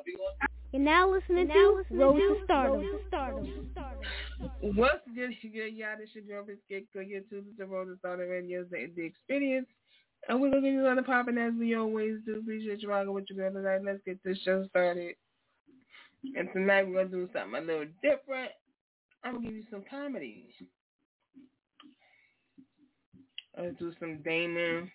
You're now listening to Road to Stardom. What's good, y'all? This your girl, Miss Gecko. You're tuned to the Road to Stardom Radio's The Experience. And we're going to get you on the popping as we always do. Appreciate you rocking with your girl tonight. Let's get this show started. And tonight we're going to do something a little different. I'm going to give you some comedy. Let's do some Damon.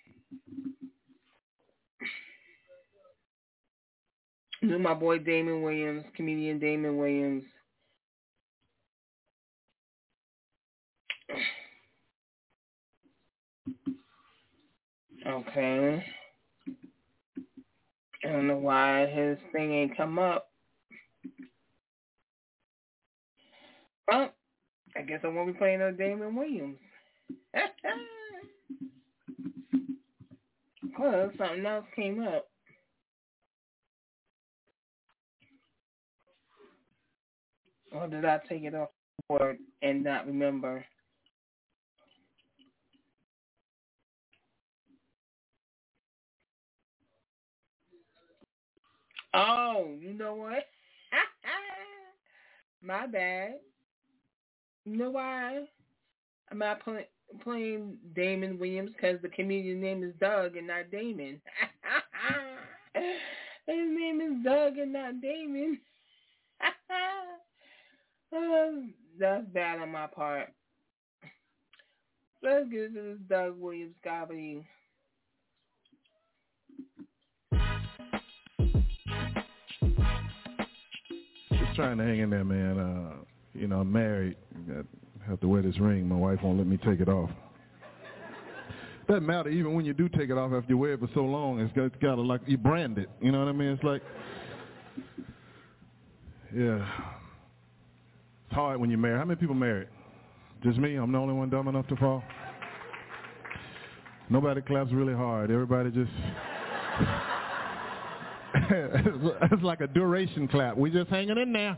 This is my boy Damon Williams, comedian Damon Williams. Okay. I don't know why his thing ain't come up. Well, I guess I won't be playing no Damon Williams. Well, something else came up. Or did I take it off the board and not remember? Oh, you know what? My bad. You know why? I'm not playing Damon Williams because the comedian name is Doug and not Damon. His name is Doug and not Damon. That's bad on my part. Let's get into this Doug Williams comedy. Just trying to hang in there, man. I'm married. I have to wear this ring. My wife won't let me take it off. Doesn't matter. Even when you do take it off after you wear it for so long, it's got to, like, you brand it. You know what I mean? It's like, yeah. It's hard when you're married. How many people married? Just me? I'm the only one dumb enough to fall? Nobody claps really hard. Everybody just... It's like a duration clap. We just hanging in there.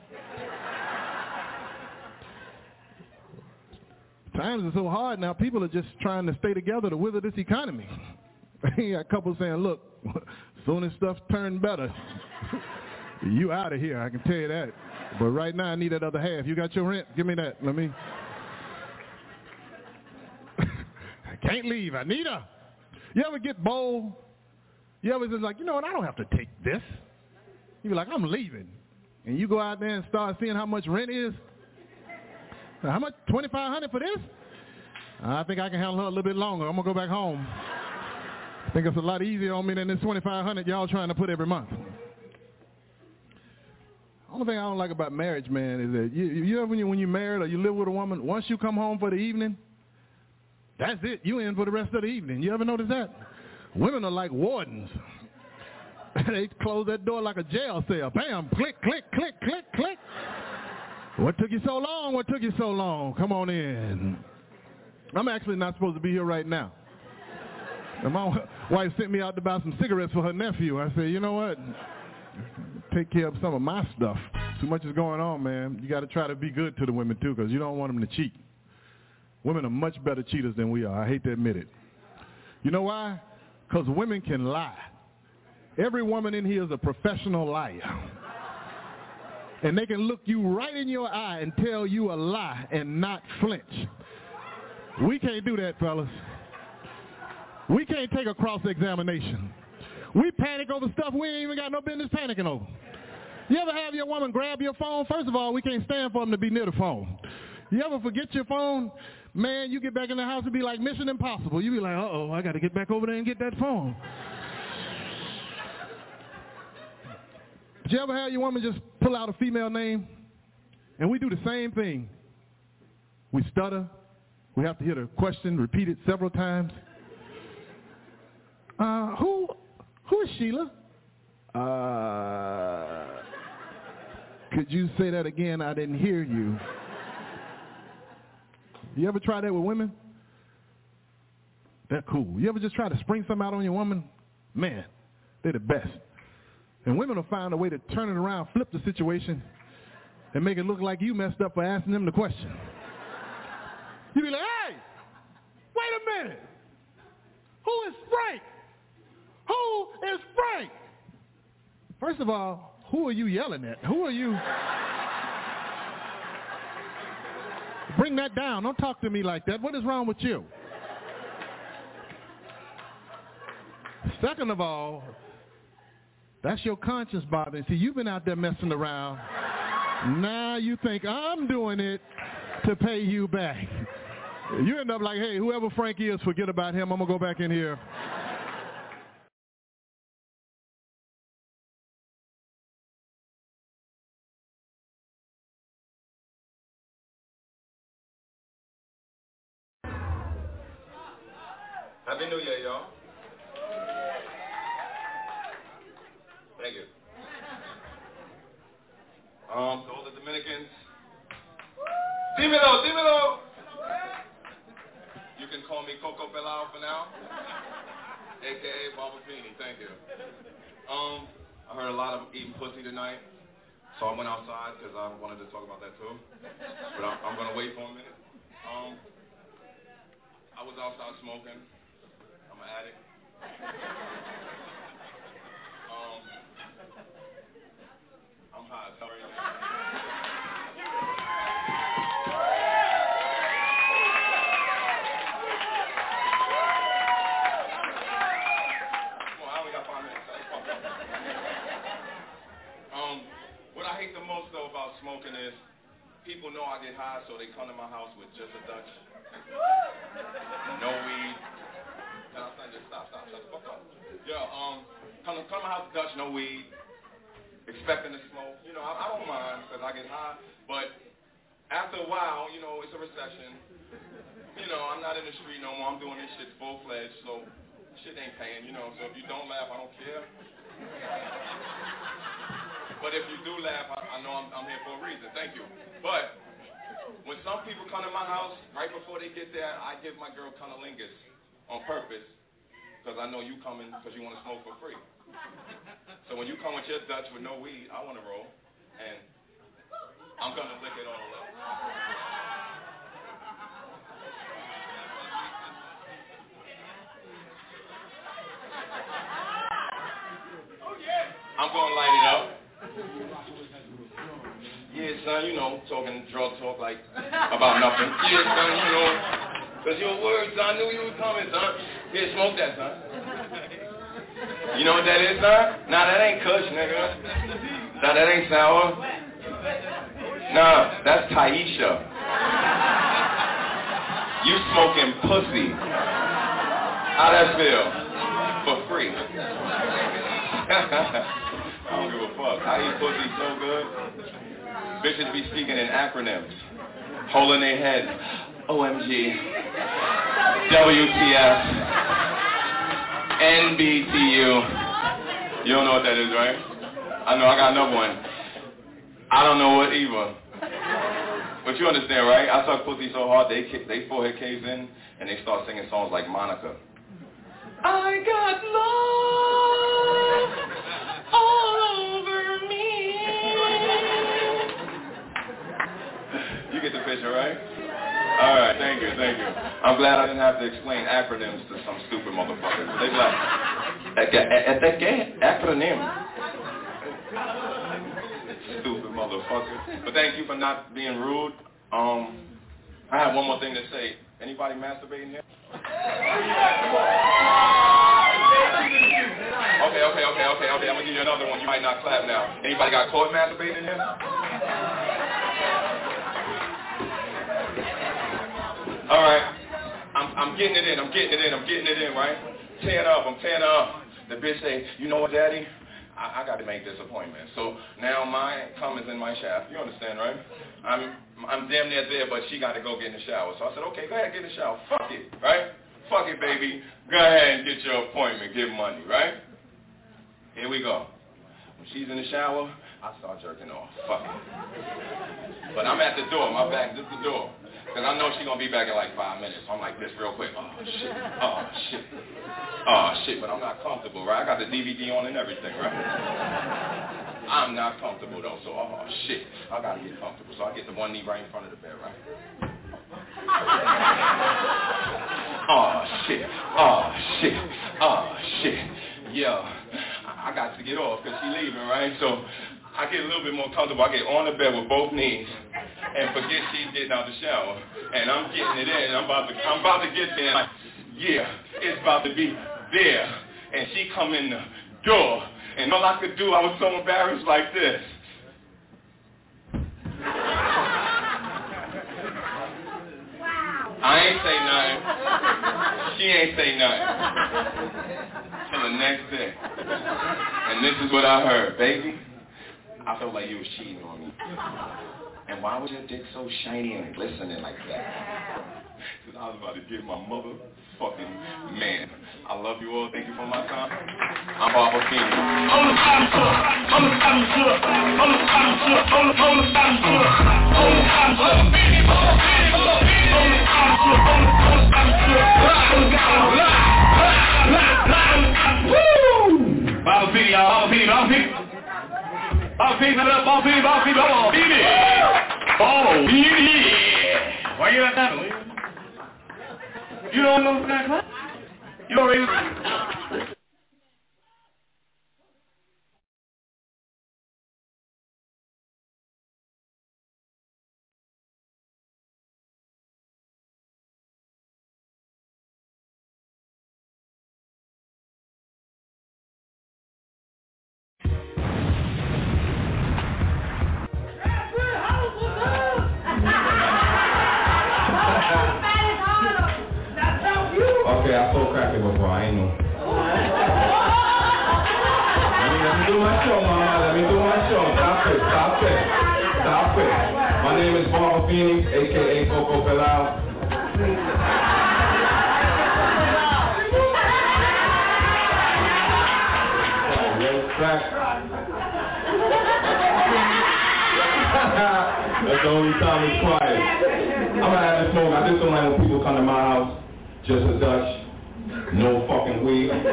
Times are so hard now, people are just trying to stay together to wither this economy. You got couples saying, look, soon as stuff turn better, you out of here, I can tell you that. But right now I need that other half. You got your rent? Give me that. Let me. I can't leave. I need her. You ever get bold? You ever just like, you know what, I don't have to take this. You be like, I'm leaving. And you go out there and start seeing how much rent is. How much? $2,500 for this? I think I can handle her a little bit longer. I'm going to go back home. I think it's a lot easier on me than this $2,500 y'all trying to put every month. The only thing I don't like about marriage, man, is that you ever when you're married or you live with a woman, once you come home for the evening, that's it. You in for the rest of the evening. You ever notice that? Women are like wardens. They close that door like a jail cell. Bam, click, click, click, click, click. What took you so long? What took you so long? Come on in. I'm actually not supposed to be here right now. And my wife sent me out to buy some cigarettes for her nephew. I said, you know what? Take care of some of my stuff. Too much is going on, man. You got to try to be good to the women, too, because you don't want them to cheat. Women are much better cheaters than we are. I hate to admit it. You know why? Because women can lie. Every woman in here is a professional liar. And they can look you right in your eye and tell you a lie and not flinch. We can't do that, fellas. We can't take a cross-examination. We panic over stuff we ain't even got no business panicking over. You ever have your woman grab your phone? First of all, we can't stand for them to be near the phone. You ever forget your phone? Man, you get back in the house, it'd be like Mission Impossible. You be like, uh-oh, I got to get back over there and get that phone. Did you ever have your woman just pull out a female name? And we do the same thing. We stutter. We have to hear the question repeated several times. Who is Sheila? Could you say that again? I didn't hear you. You ever try that with women? They're cool. You ever just try to spring something out on your woman? Man, they're the best. And women will find a way to turn it around, flip the situation, and make it look like you messed up for asking them the question. You be like, hey, wait a minute. Who is Frank? Who is Frank? First of all, Who are you yelling at? Who are you? Bring that down. Don't talk to me like that. What is wrong with you? Second of all, that's your conscience bothering. See, you've been out there messing around. Now you think I'm doing it to pay you back. You end up like, hey, whoever Frank is, forget about him. I'm going to go back in here. Happy New Year, y'all. Thank you. To all the Dominicans, dímelo, dímelo. You can call me Coco Pelao for now, a.k.a. Baba Feeney. Thank you. I heard a lot of eating pussy tonight, so I went outside because I wanted to talk about that too. But I'm going to wait for a minute. I was outside smoking. I'm an addict. I'm high, sorry. Well, I only got 5 minutes. What I hate the most though about smoking is people know I get high, so they come to my house with just a Dutch, no weed. Just stop, shut the fuck up. Yo, come to my house, Dutch, no weed, expecting to smoke. You know, I don't mind because I get high, but after a while, you know, it's a recession. You know, I'm not in the street no more. I'm doing this shit full-fledged, so shit ain't paying, you know. So if you don't laugh, I don't care. But if you do laugh, I know I'm here for a reason. Thank you. But when some people come to my house, right before they get there, I give my girl cunnilingus on purpose. Because I know you coming because you want to smoke for free. So when you come with your Dutch with no weed, I want to roll. And I'm going to lick it all up. I'm going to light it up. Yeah, son, you know, talking drug talk like about nothing. Yeah, son, you know. Because your words, I knew you was coming, son. Here, smoke that, son. You know what that is, son? Nah, that ain't Kush, nigga. Nah, that ain't sour. Nah, that's Taisha. You smoking pussy. How that feel? For free. I don't give a fuck. I eat pussy so good. Bitches be speaking in acronyms. Holding their heads. OMG, WTF, NBTU. You don't know what that is, right? I know, I got another one. I don't know what either. But you understand, right? I suck pussy so hard, they forehead caves in, and they start singing songs like Monica. I got love all over me. You get the picture, right? All right, thank you. I'm glad I didn't have to explain acronyms to some stupid motherfuckers. They be like, acronym. Stupid motherfuckers. But thank you for not being rude. I have one more thing to say. Anybody masturbating here? Okay. I'm gonna give you another one. You might not clap now. Anybody got caught masturbating here? All right, I'm getting it in, right? Tearing up. The bitch say, you know what, daddy? I got to make this appointment. So now my cum is in my shaft. You understand, right? I'm damn near there, but she got to go get in the shower. So I said, okay, go ahead, get in the shower. Fuck it, right? Fuck it, baby. Go ahead and get your appointment. Give money, right? Here we go. When she's in the shower, I start jerking off. Fuck it. But I'm at the door. My back is the door. Because I know she's going to be back in like 5 minutes. So I'm like this real quick. Oh, shit. But I'm not comfortable, right? I got the DVD on and everything, right? I'm not comfortable, though. So, oh, shit. I got to get comfortable. So I get the one knee right in front of the bed, right? Oh, shit. Yo, I got to get off because she's leaving, right? So I get a little bit more comfortable. I get on the bed with both knees and forget she's getting out the shower. And I'm getting it in. I'm about to get there. And yeah, it's about to be there. And she come in the door. And all I could do, I was so embarrassed like this. I ain't say nothing. She ain't say nothing. Till the next day. And this is what I heard. Baby, I felt like you was cheating on me. And why was your dick so shiny and glistening like that? Because I was about to get my motherfucking man. I love you all. Thank you for my time. I'm Barbara Feeney. Barbara Feeney, y'all. Barbara Feeney. Why you like that? You don't know that club? You don't even... Okay, I sold crack before, I ain't know. Let me do my show, mama. Let me do my show. Stop it. My name is Barbara Feeney, a.k.a. Coco Pelao. Crack. That's the only time it's quiet. I'm gonna have this smoke. I just don't like when people come to my house. Just a Dutch, no fucking weed. The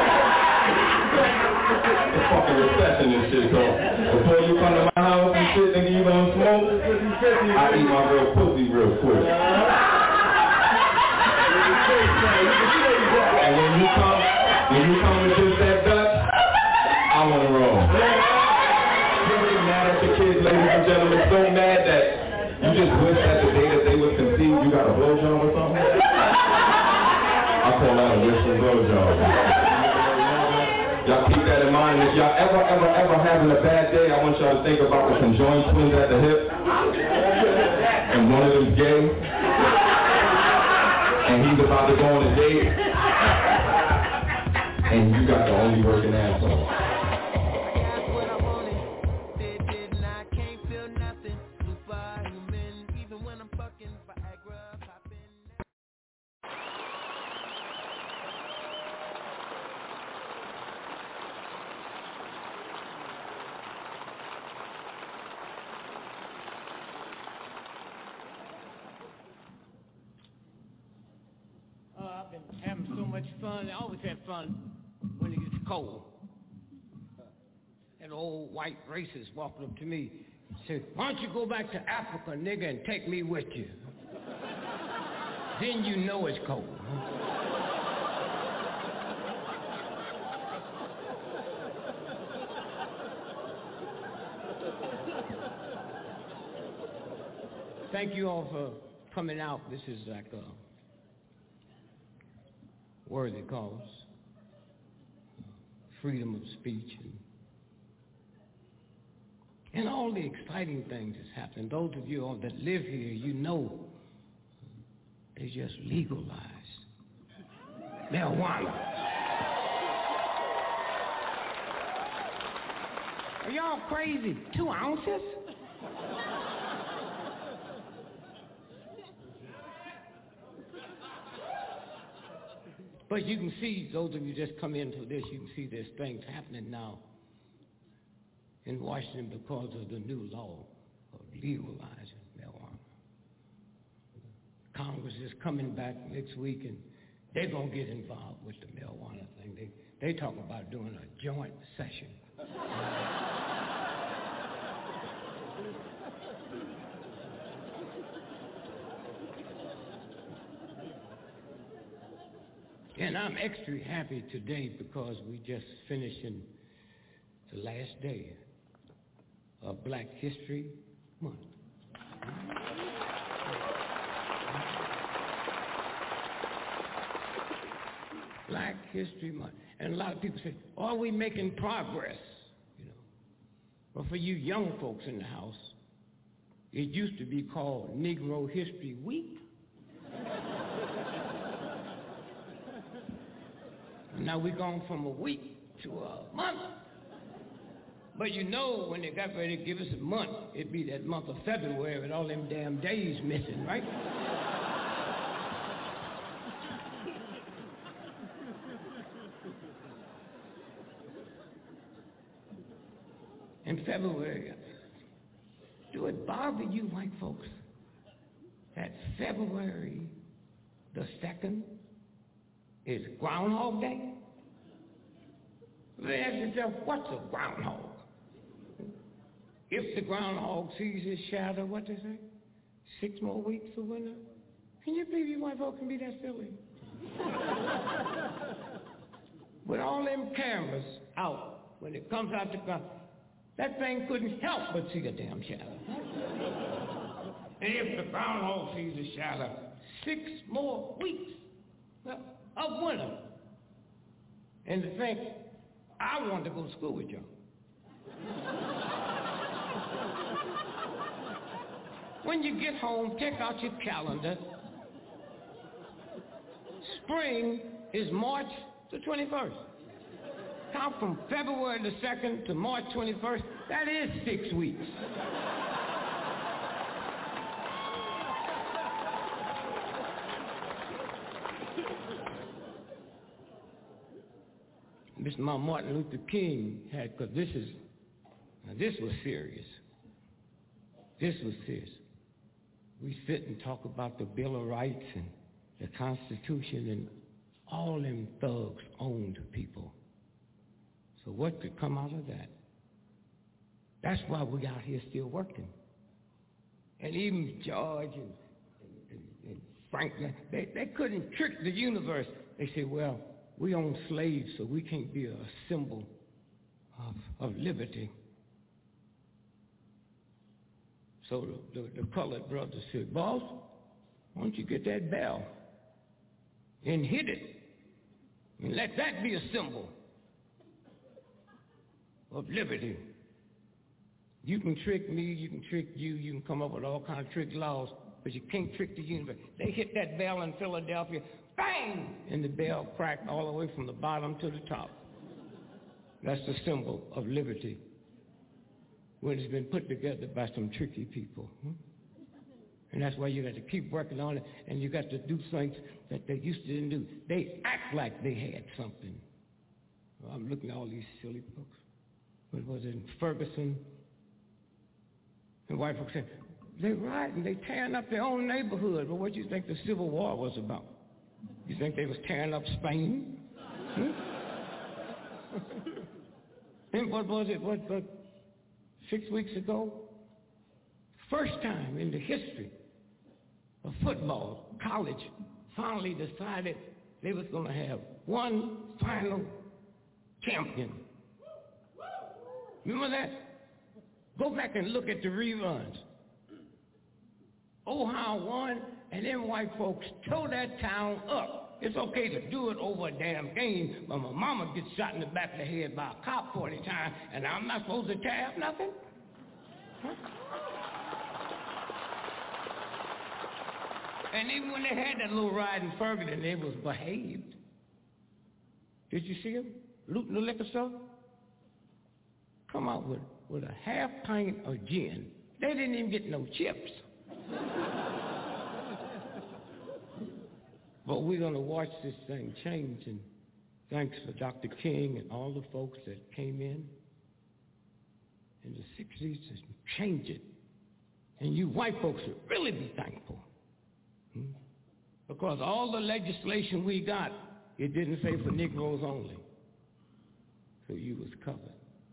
fucking recession and shit, though. Before you come to my house and shit, nigga, you gonna smoke? I eat my real pussy real quick. And when you come with just that Dutch, I wanna roll. You're mad at your kids, ladies and gentlemen, so mad that you just wish that the day that they were conceived, you got a blowjob or something? I call that a wish and blowjob. Y'all keep that in mind. If y'all ever having a bad day, I want y'all to think about the conjoined twins at the hip. And one of them's gay. And he's about to go on a date. And you got the only working asshole. I've been having so much fun. I always have fun when it gets cold. That old white racist walked up to me and said, "Why don't you go back to Africa, nigga, and take me with you? Then you know it's cold." Thank you all for coming out. This is like a worthy cause, freedom of speech, and all the exciting things that's happening. Those of you all that live here, you know they just legalized marijuana. Are y'all crazy? 2 ounces? But you can see, those of you just come into this, you can see there's things happening now in Washington because of the new law of legalizing marijuana. Congress is coming back next week, and they're going to get involved with the marijuana thing. They talk about doing a joint session. And I'm extra happy today because we just finished in the last day of Black History Month. Black History Month. And a lot of people say, are we making progress? But for you young folks in the house, it used to be called Negro History Week. Now we've gone from a week to a month. But when they got ready to give us a month, it'd be that month of February with all them damn days missing, right? In February, do it bother you white folks that February the 2nd is Groundhog Day? They ask yourself, what's a groundhog? If the groundhog sees his shadow, what they say? 6 more weeks for winter? Can you believe you white folks can be that silly? With all them cameras out, when it comes out the ground, that thing couldn't help but see a damn shadow. And if the groundhog sees a shadow, 6 more weeks of winter. And to think, I wanted to go to school with y'all. When you get home, check out your calendar. Spring is March the 21st. Count from February the 2nd to March 21st. That is 6 weeks. Mr. Martin Luther King had, because this was serious. This was serious. We sit and talk about the Bill of Rights and the Constitution, and all them thugs owned people. So what could come out of that? That's why we out here still working. And even George and Franklin, they couldn't trick the universe. They said, well, we own slaves, so we can't be a symbol of liberty. So the colored brother said, boss, why don't you get that bell and hit it and let that be a symbol of liberty. You can trick me, you can trick you, you can come up with all kinds of trick laws, but you can't trick the universe. They hit that bell in Philadelphia, bang, and the bell cracked all the way from the bottom to the top. That's the symbol of liberty when it's been put together by some tricky people. And that's why you got to keep working on it, and you got to do things that they used to didn't do. They act like they had something. Well, I'm looking at all these silly folks. What was it, in Ferguson? And white folks said, they rioting, they tearing up their own neighborhood. But what do you think the Civil War was about? You think they was tearing up Spain? And what was it, what 6 weeks ago? First time in the history of football, college finally decided they was going to have one final champion. Remember that? Go back and look at the reruns. Ohio won, and them white folks tore that town up. It's okay to do it over a damn game, but my mama gets shot in the back of the head by a cop 40 times, and I'm not supposed to tear up nothing? Huh? And even when they had that little ride in Ferguson, they was behaved. Did you see them looting the liquor store? Come out with a half pint of gin. They didn't even get no chips. But we're going to watch this thing change, and thanks for Dr. King and all the folks that came in the 60s to change it. And you white folks should really be thankful. Because all the legislation we got, it didn't say for Negroes only. So you was covered.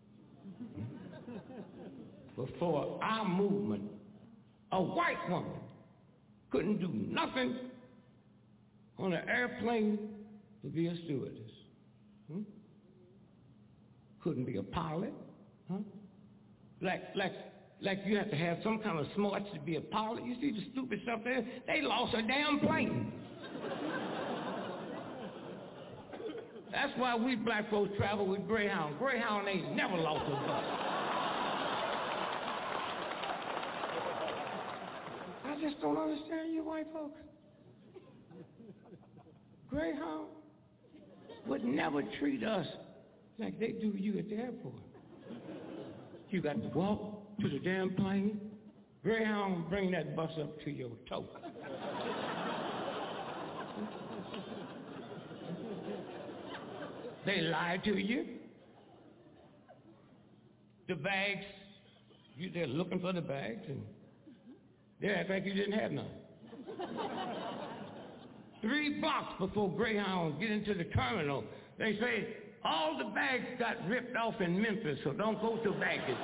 Before our movement, a white woman couldn't do nothing on an airplane to be a stewardess. Couldn't be a pilot. Like you have to have some kind of smarts to be a pilot. You see the stupid stuff there? They lost a damn plane. That's why we black folks travel with Greyhound. Greyhound ain't never lost a bus. I just don't understand you white folks. Greyhound would never treat us like they do you at the airport. You got to walk to the damn plane. Greyhound bring that bus up to your toe. They lie to you. The bags, they're looking for the bags, and they act like you didn't have none. 3 blocks before Greyhound get into the terminal, they say, all the bags got ripped off in Memphis, so don't go to baggage.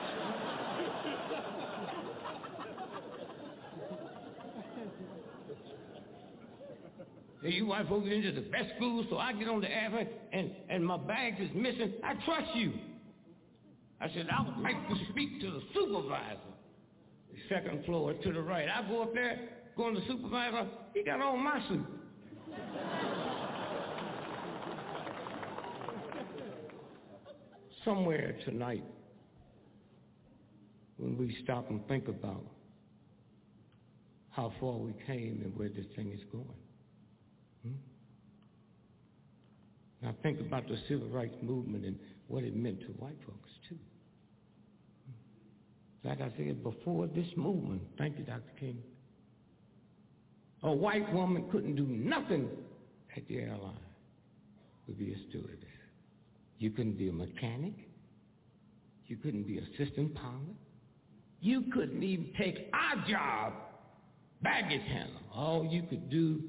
You white folks into the best school, so I get on the airplane and my bag is missing. I trust you. I said, I would like to speak to the supervisor. The 2nd floor to the right. I go up there, go on the supervisor, he got on my suit. Somewhere tonight, when we stop and think about how far we came and where this thing is going. Now think about the civil rights movement and what it meant to white folks, too. Like I said, before this movement, thank you, Dr. King, a white woman couldn't do nothing at the airline to be a stewardess. You couldn't be a mechanic. You couldn't be assistant pilot. You couldn't even take our job, baggage handler. All you could do,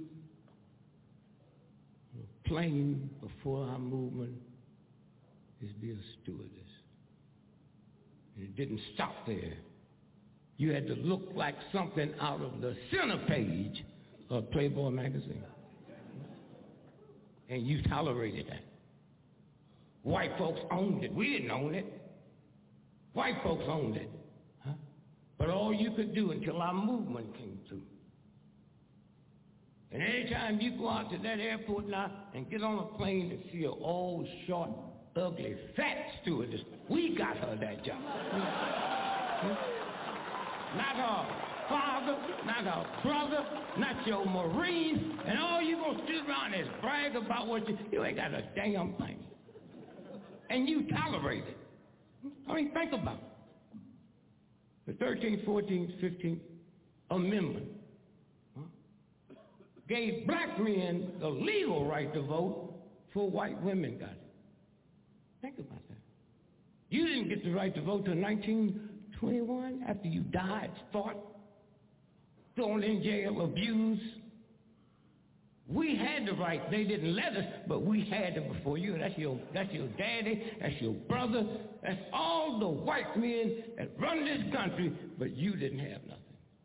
plane before our movement, is be a stewardess. And it didn't stop there. You had to look like something out of the center page of Playboy magazine. And you tolerated that. White folks owned it. We didn't own it. White folks owned it. Huh? But all you could do until our movement came through. And anytime you go out to that airport now and get on a plane and see an old, short, ugly, fat stewardess, we got her that job. Not her father, not her brother, not your Marine, and all you gonna sit around is brag about what you ain't got a damn thing. And you tolerate it. I mean, think about it. The 13th, 14th, 15th Amendment gave black men the legal right to vote before white women got it. Think about that. You didn't get the right to vote till 1921 after you died, fought, thrown in jail, abused. We had the right. They didn't let us, but we had it before you. That's your daddy. That's your brother. That's all the white men that run this country, but you didn't have nothing.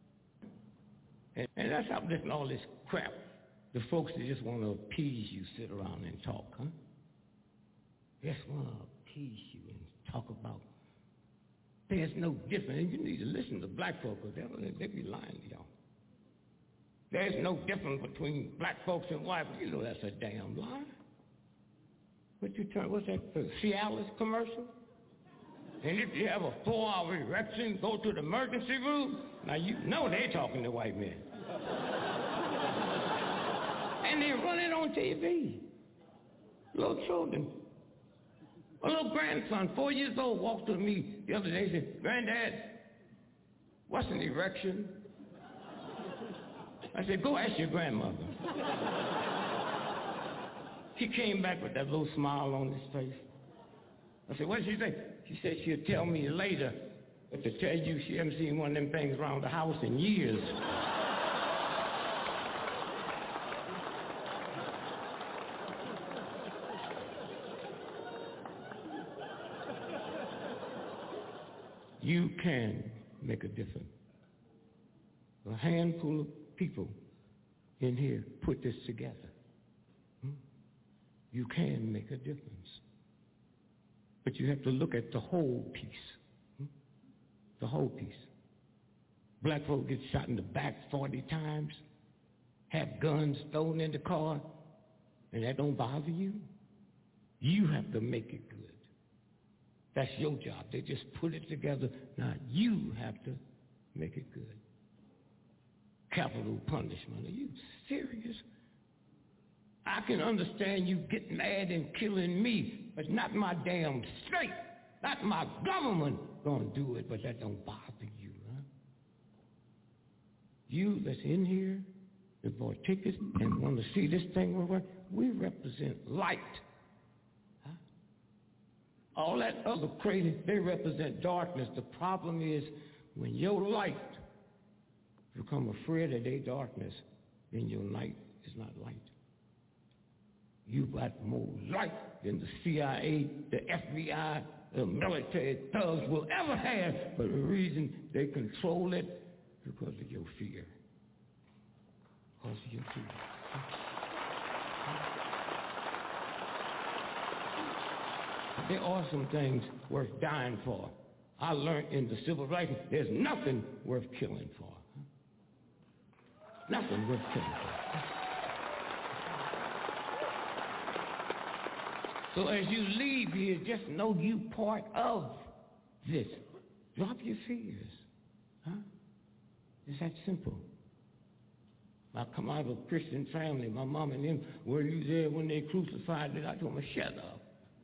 And that's how listen to all this crap. The folks that just want to appease you sit around and talk, huh? Just want to appease you and talk about there's no difference. And you need to listen to black folks because they be lying to y'all. There's no difference between black folks and white folks. You know that's a damn lie. What's that, the Cialis commercial? And if you have a 4-hour erection, go to the emergency room. Now you know they're talking to white men. And they run it on TV. Little children. A little grandson, 4 years old, walked to me the other day and said, "Granddad, what's an erection?" I said, "Go ask your grandmother." He came back with that little smile on his face. I said, "What did she say?" She said she'll tell me later, but to tell you she hasn't seen one of them things around the house in years. You can make a difference. A handful of people in here put this together. You can make a difference. But you have to look at the whole piece. The whole piece. Black folk get shot in the back 40 times, have guns thrown in the car, and that don't bother you? You have to make it good. That's your job. They just put it together. Now you have to make it good. Capital punishment. Are you serious? I can understand you get mad and killing me, but not my damn state, not my government gonna do it, but that don't bother you, huh? You that's in here that bought tickets and want to see this thing work, we represent light. Huh? All that other crazy, they represent darkness. The problem is when your light become afraid of their darkness, then your light is not light. You got more light than the CIA, the FBI, the military thugs will ever have. But the reason they control it is because of your fear. Because of your fear. There are some things worth dying for. I learned in the civil rights, there's nothing worth killing for. Nothing worth killing for. So as you leave here, just know you part of this. Drop your fears. Huh? It's that simple. I come out of a Christian family. My mom and them, were you there when they crucified it? I told them, shut up.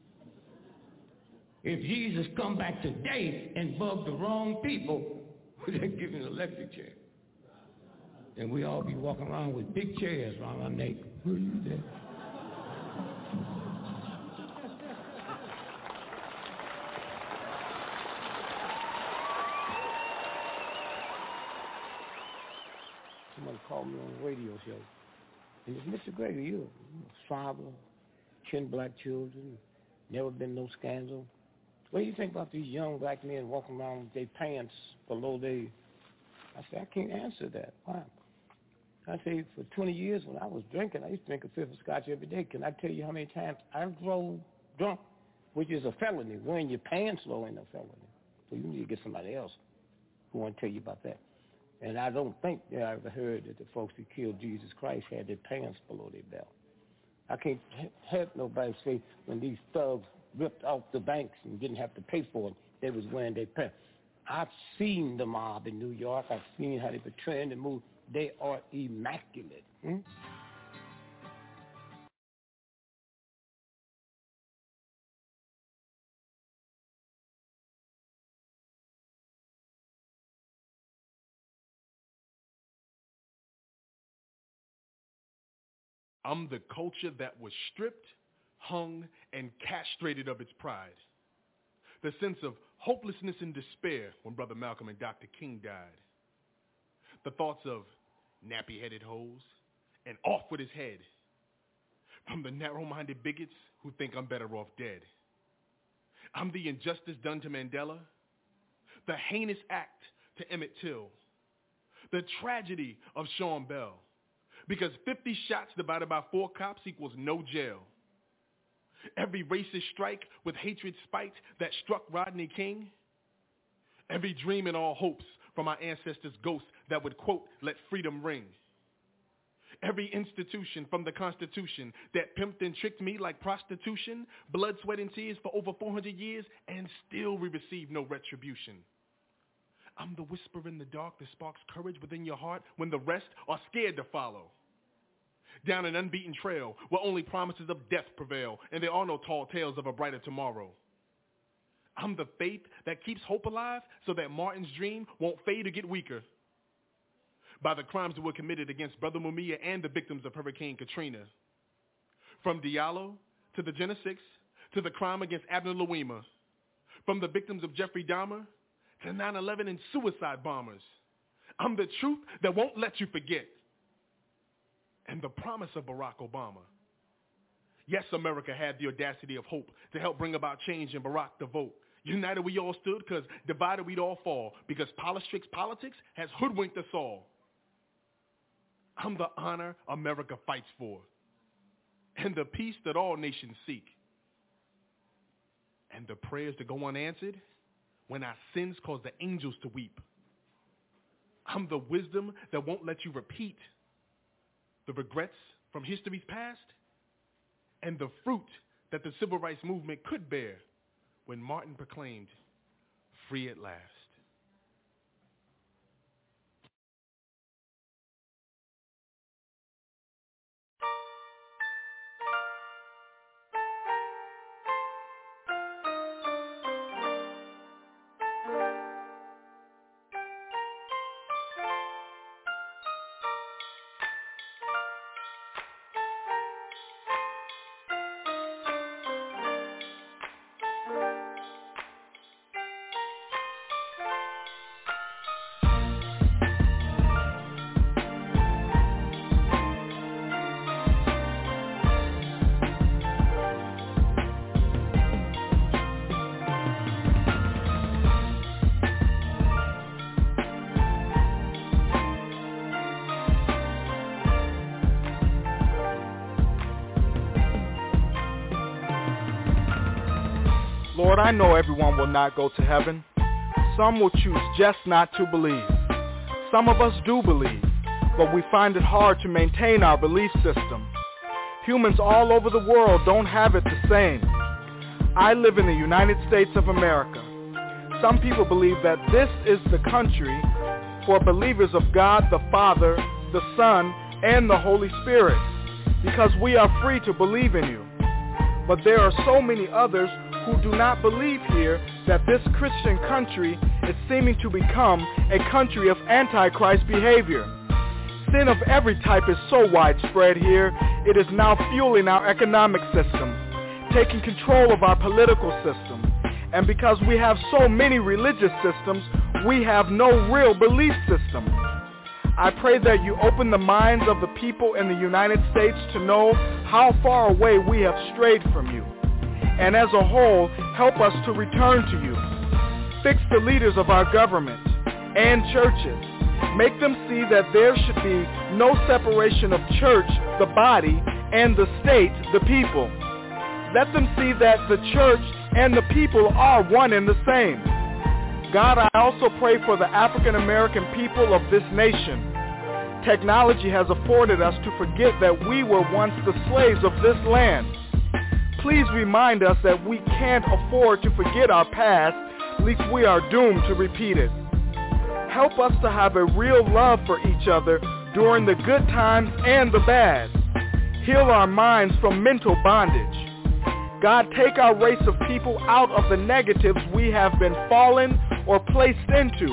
If Jesus come back today and bug the wrong people, they're giving an electric chair. And we all be walking around with big chairs around our neck. Were you there? Someone called me on a radio show. And it's Mr. Gregory, you're a father, 10 black children, never been no scandal. What do you think about these young black men walking around with their pants below their... I said, I can't answer that. Why? I say, for 20 years when I was drinking, I used to drink a fifth of scotch every day. Can I tell you how many times I drove drunk, which is a felony. Wearing your pants low ain't a felony. So you need to get somebody else who want to tell you about that. And I don't think that I ever heard that the folks that killed Jesus Christ had their pants below their belt. I can't have nobody say when these thugs ripped off the banks and didn't have to pay for it, they was wearing their pants. I've seen the mob in New York. I've seen how they portray and move. They are immaculate. I'm the culture that was stripped, hung, and castrated of its pride. The sense of hopelessness and despair when Brother Malcolm and Dr. King died. The thoughts of nappy-headed hoes and off with his head. From the narrow-minded bigots who think I'm better off dead. I'm the injustice done to Mandela, the heinous act to Emmett Till, the tragedy of Sean Bell. Because 50 shots divided by 4 cops equals no jail. Every racist strike with hatred spiked that struck Rodney King. Every dream and all hopes from our ancestors' ghosts that would, quote, let freedom ring. Every institution from the Constitution that pimped and tricked me like prostitution, blood, sweat, and tears for over 400 years, and still we receive no retribution. I'm the whisper in the dark that sparks courage within your heart when the rest are scared to follow. Down an unbeaten trail where only promises of death prevail and there are no tall tales of a brighter tomorrow. I'm the faith that keeps hope alive so that Martin's dream won't fade or get weaker. By the crimes that were committed against Brother Mumia and the victims of Hurricane Katrina. From Diallo to the Gen 6 to the crime against Abner Louima. From the victims of Jeffrey Dahmer to 9/11 and suicide bombers. I'm the truth that won't let you forget. And the promise of Barack Obama. Yes, America had the audacity of hope to help bring about change and Barack to vote. United we all stood because divided we'd all fall because politics has hoodwinked us all. I'm the honor America fights for and the peace that all nations seek. And the prayers that go unanswered when our sins cause the angels to weep. I'm the wisdom that won't let you repeat the regrets from history's past, and the fruit that the civil rights movement could bear when Martin proclaimed, "Free at last." Lord, I know everyone will not go to heaven. Some will choose just not to believe. Some of us do believe, but we find it hard to maintain our belief system. Humans all over the world don't have it the same. I live in the United States of America. Some people believe that this is the country for believers of God the Father, the Son, and the Holy Spirit, because we are free to believe in you. But there are so many others who do not believe here that this Christian country is seeming to become a country of antichrist behavior. Sin of every type is so widespread here, it is now fueling our economic system, taking control of our political system. And because we have so many religious systems, we have no real belief system. I pray that you open the minds of the people in the United States to know how far away we have strayed from you. And as a whole, help us to return to you. Fix the leaders of our government and churches. Make them see that there should be no separation of church, the body, and the state, the people. Let them see that the church and the people are one and the same. God, I also pray for the African American people of this nation. Technology has afforded us to forget that we were once the slaves of this land. Please remind us that we can't afford to forget our past, lest we are doomed to repeat it. Help us to have a real love for each other during the good times and the bad. Heal our minds from mental bondage. God, take our race of people out of the negatives we have been fallen or placed into.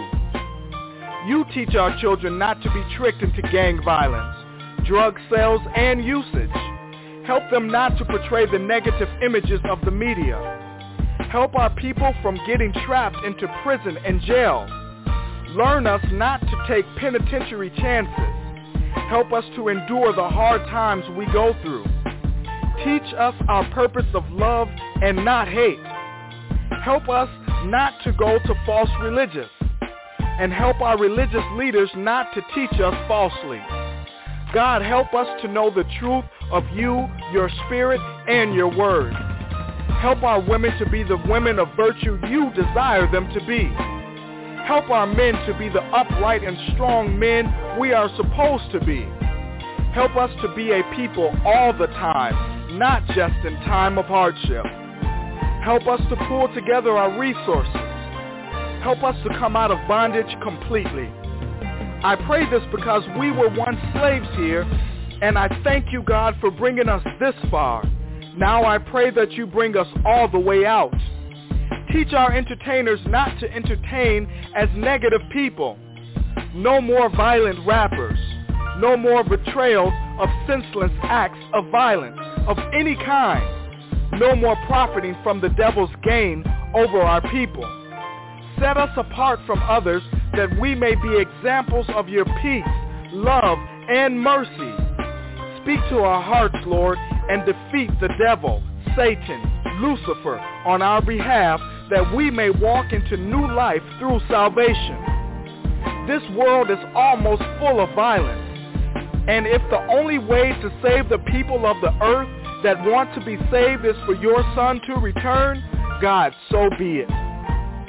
You teach our children not to be tricked into gang violence, drug sales, and usage. Help them not to portray the negative images of the media. Help our people from getting trapped into prison and jail. Learn us not to take penitentiary chances. Help us to endure the hard times we go through. Teach us our purpose of love and not hate. Help us not to go to false religious. And help our religious leaders not to teach us falsely. God, help us to know the truth of you, your spirit, and your word. Help our women to be the women of virtue you desire them to be. Help our men to be the upright and strong men we are supposed to be. Help us to be a people all the time, not just in time of hardship. Help us to pull together our resources. Help us to come out of bondage completely. I pray this because we were once slaves here, and I thank you, God, for bringing us this far. Now I pray that you bring us all the way out. Teach our entertainers not to entertain as negative people. No more violent rappers. No more betrayals of senseless acts of violence of any kind. No more profiting from the devil's gain over our people. Set us apart from others that we may be examples of your peace, love, and mercy. Speak to our hearts, Lord, and defeat the devil, Satan, Lucifer, on our behalf, that we may walk into new life through salvation. This world is almost full of violence, and if the only way to save the people of the earth that want to be saved is for your Son to return, God, so be it.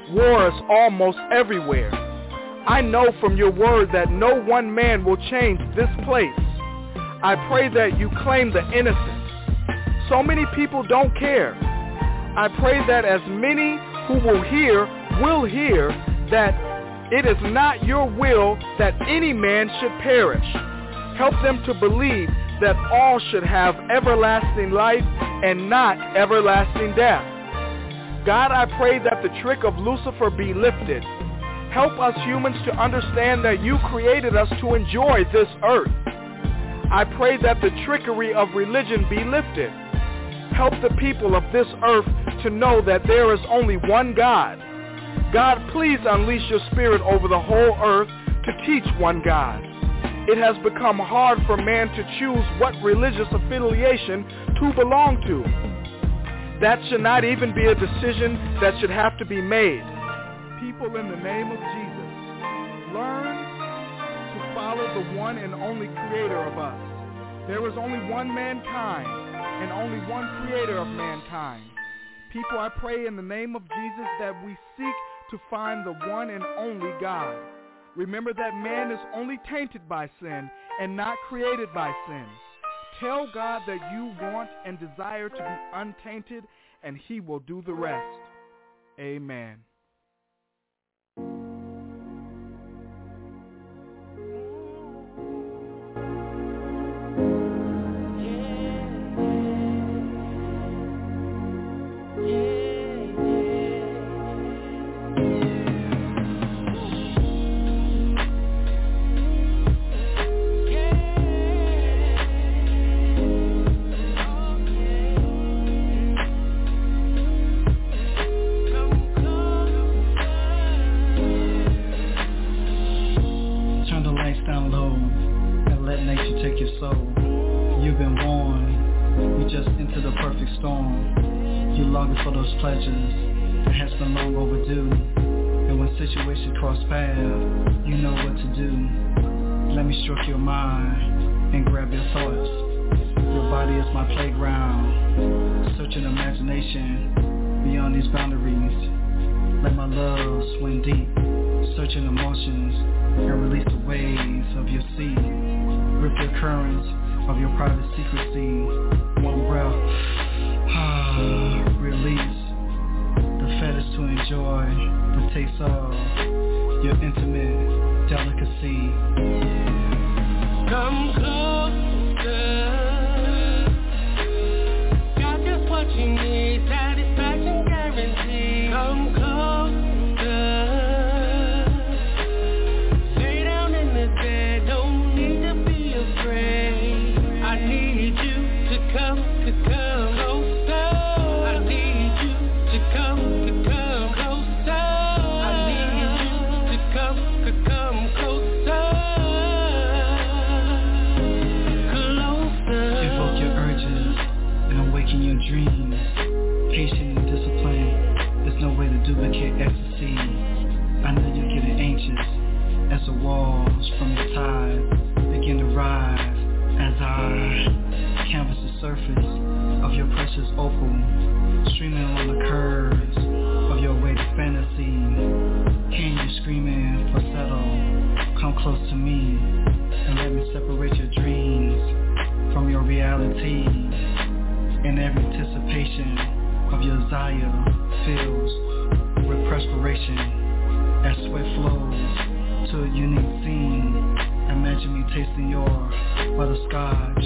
war is almost everywhere. I know from your word that no one man will change this place. I pray that you claim the innocent. So many people don't care. I pray that as many who will hear that it is not your will that any man should perish. Help them to believe that all should have everlasting life and not everlasting death. God, I pray that the trick of Lucifer be lifted. Help us humans to understand that you created us to enjoy this earth. I pray that the trickery of religion be lifted. Help the people of this earth to know that there is only one God. God, please unleash your spirit over the whole earth to teach one God. It has become hard for man to choose what religious affiliation to belong to. That should not even be a decision that should have to be made. People, in the name of Jesus, learn to follow the one and only creator of us. There is only one mankind and only one creator of mankind. People, I pray in the name of Jesus that we seek to find the one and only God. Remember that man is only tainted by sin and not created by sin. Tell God that you want and desire to be untainted, and he will do the rest. Amen. For those pleasures that has been long overdue. And when situations cross paths, you know what to do. Let me stroke your mind and grab your thoughts. Your body is my playground. Search an imagination beyond these boundaries. Let my love swim deep, searching emotions and release the waves of your sea. Rip your currents of your private secrecy. One breath, release the fetish to enjoy the taste of your intimate delicacy. Come closer, got just what you need, satisfaction guaranteed. Come closer, lay down in the bed, don't need to be afraid. I need you to come closer. Dreams, patient and disciplined, there's no way to duplicate ecstasy. I know you're getting anxious as the walls from your thighs begin to rise as I canvas the surface of your precious opal, streaming along the curves of your weighted fantasy. Hearing you screaming falsetto, come close to me and let me separate your dreams from your reality. In every anticipation of your desire fills with perspiration as sweat flows to a unique scene. Imagine me tasting your butterscotch.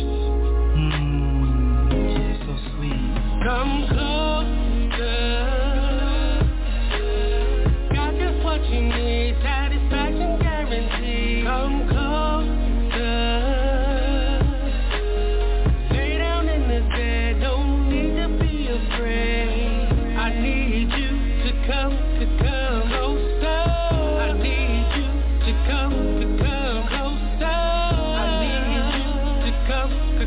So sweet. Come closer, got just what you need, satisfaction guaranteed. Come closer. Come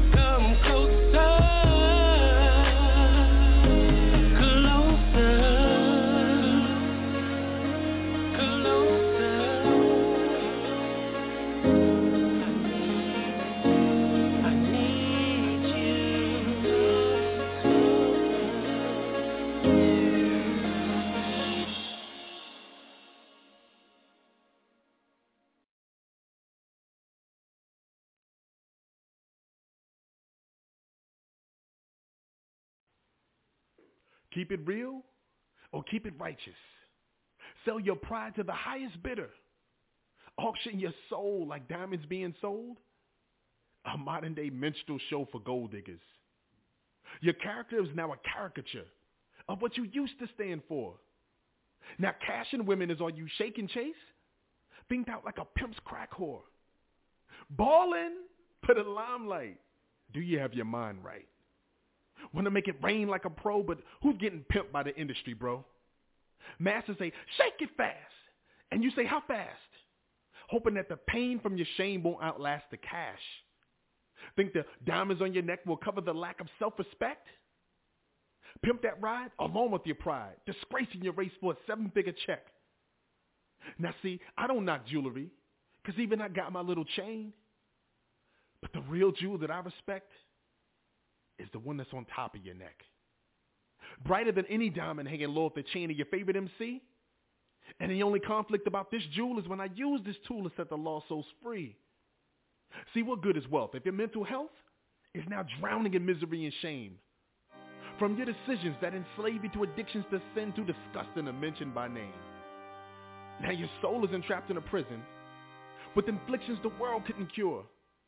Keep it real or keep it righteous. Sell your pride to the highest bidder. Auction your soul like diamonds being sold. A modern-day minstrel show for gold diggers. Your character is now a caricature of what you used to stand for. Now cashing women is all you shake and chase. Thinked out like a pimp's crack whore. Ballin' for the limelight. Do you have your mind right? Want to make it rain like a pro, but who's getting pimped by the industry, bro? Masters say, shake it fast. And you say, how fast? Hoping that the pain from your shame won't outlast the cash. Think the diamonds on your neck will cover the lack of self-respect? Pimp that ride along with your pride, disgracing your race for a 7-figure check. Now see, I don't knock jewelry, because even I got my little chain. But the real jewel that I respect is the one that's on top of your neck. Brighter than any diamond hanging low at the chain of your favorite MC. And the only conflict about this jewel is when I use this tool to set the lost souls free. See, what good is wealth if your mental health is now drowning in misery and shame? From your decisions that enslave you to addictions to sin, too disgusting to mention by name. Now your soul is entrapped in a prison with inflictions the world couldn't cure.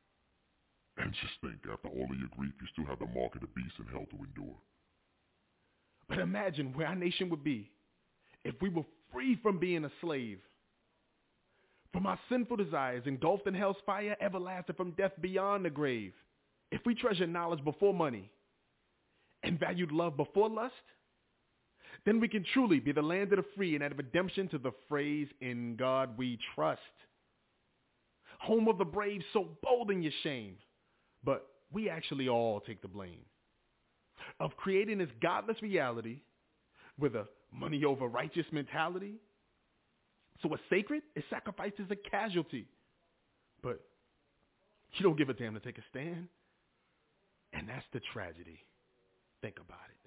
And just think, after all of your grief, you still have the mark of the beast in hell to endure. But imagine where our nation would be if we were free from being a slave. From our sinful desires, engulfed in hell's fire, everlasting from death beyond the grave. If we treasured knowledge before money and valued love before lust, then we can truly be the land of the free and add redemption to the phrase, in God we trust. Home of the brave, so bold in your shame. But we actually all take the blame of creating this godless reality with a money over righteous mentality. So what's sacred is sacrificed as a casualty. But you don't give a damn to take a stand. And that's the tragedy. Think about it.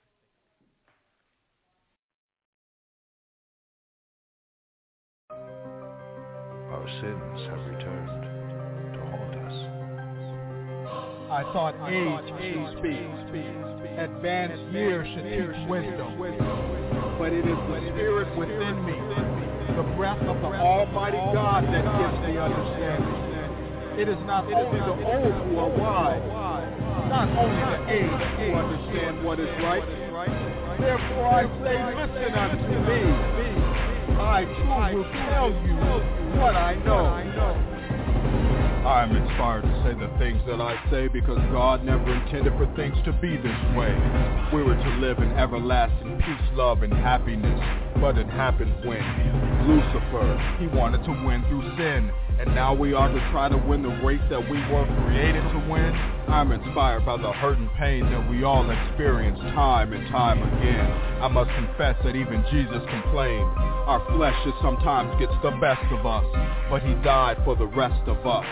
Our sins have returned to haunt us. I thought age should speak. Advanced years should teach wisdom. But it is the spirit within me, the breath of the Almighty God that gives me understanding. It is not only the old who are wise, not only the aged who understand what is right. Therefore I say, listen unto me. I too will tell you what I know. I am inspired to say the things that I say because God never intended for things to be this way. We were to live in everlasting peace, love, and happiness, but it happened when Lucifer, he wanted to win through sin, and now we are to try to win the race that we were created to win. I'm inspired by the hurt and pain that we all experience time and time again. I must confess that even Jesus complained. Our flesh just sometimes gets the best of us, but he died for the rest of us.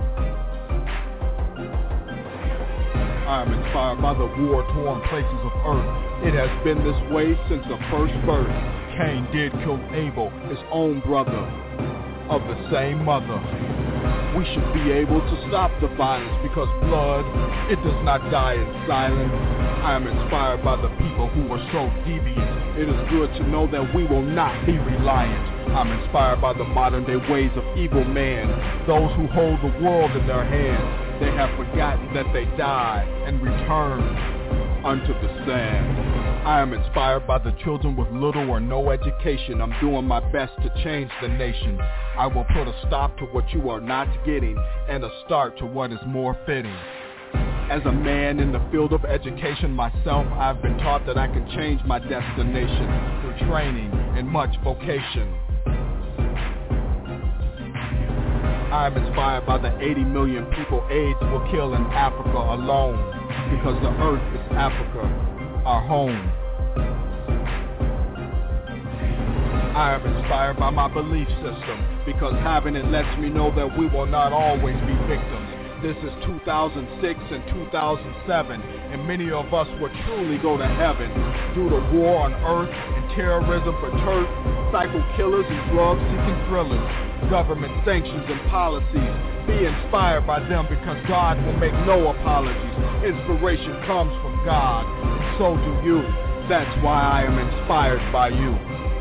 I am inspired by the war-torn places of earth. It has been this way since the first birth. Cain did kill Abel, his own brother, of the same mother. We should be able to stop the violence because blood, it does not die in silence. I am inspired by the people who are so deviant. It is good to know that we will not be reliant. I'm inspired by the modern day ways of evil man, those who hold the world in their hands. They have forgotten that they die and return unto the sand. I am inspired by the children with little or no education. I'm doing my best to change the nation. I will put a stop to what you are not getting and a start to what is more fitting. As a man in the field of education myself, I've been taught that I can change my destination through training and much vocation. I am inspired by the 80 million people AIDS will kill in Africa alone, because the earth is Africa, our home. I am inspired by my belief system, because having it lets me know that we will not always be victims. This is 2006 and 2007, and many of us will truly go to heaven due to war on earth and terrorism for turf, psycho killers and drug-seeking thrillers, government sanctions and policies. Be inspired by them because God will make no apologies. Inspiration comes from God, and so do you. That's why I am inspired by you.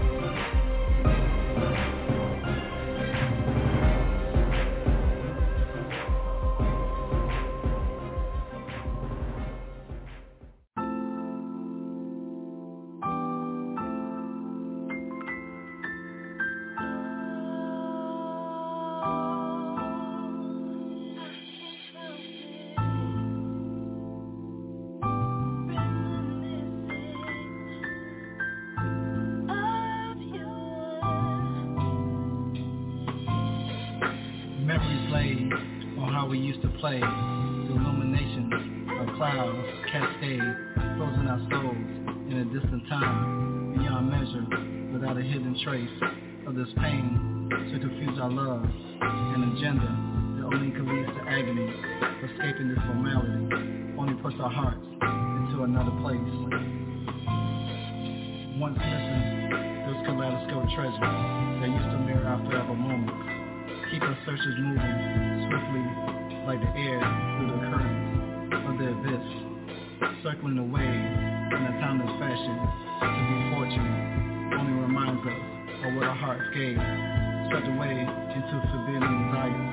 Play, the illumination of clouds, cascade, frozen our souls in a distant time, beyond measure, without a hidden trace of this pain to confuse our love, an agenda that only can lead to agony, escaping this formality, only puts our hearts into another place. Once missing, those kaleidoscope treasures that used to mirror our forever moments, keep our searches moving swiftly like the air through the currents of the abyss, circling the wave in a timeless fashion. To be fortunate only reminds us of what our hearts gave, swept away into forbidden desires.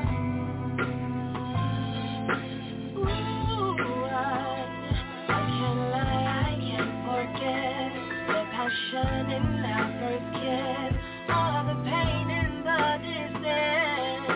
I can't lie, I can't forget the passion in our first kiss, all the pain and the distance.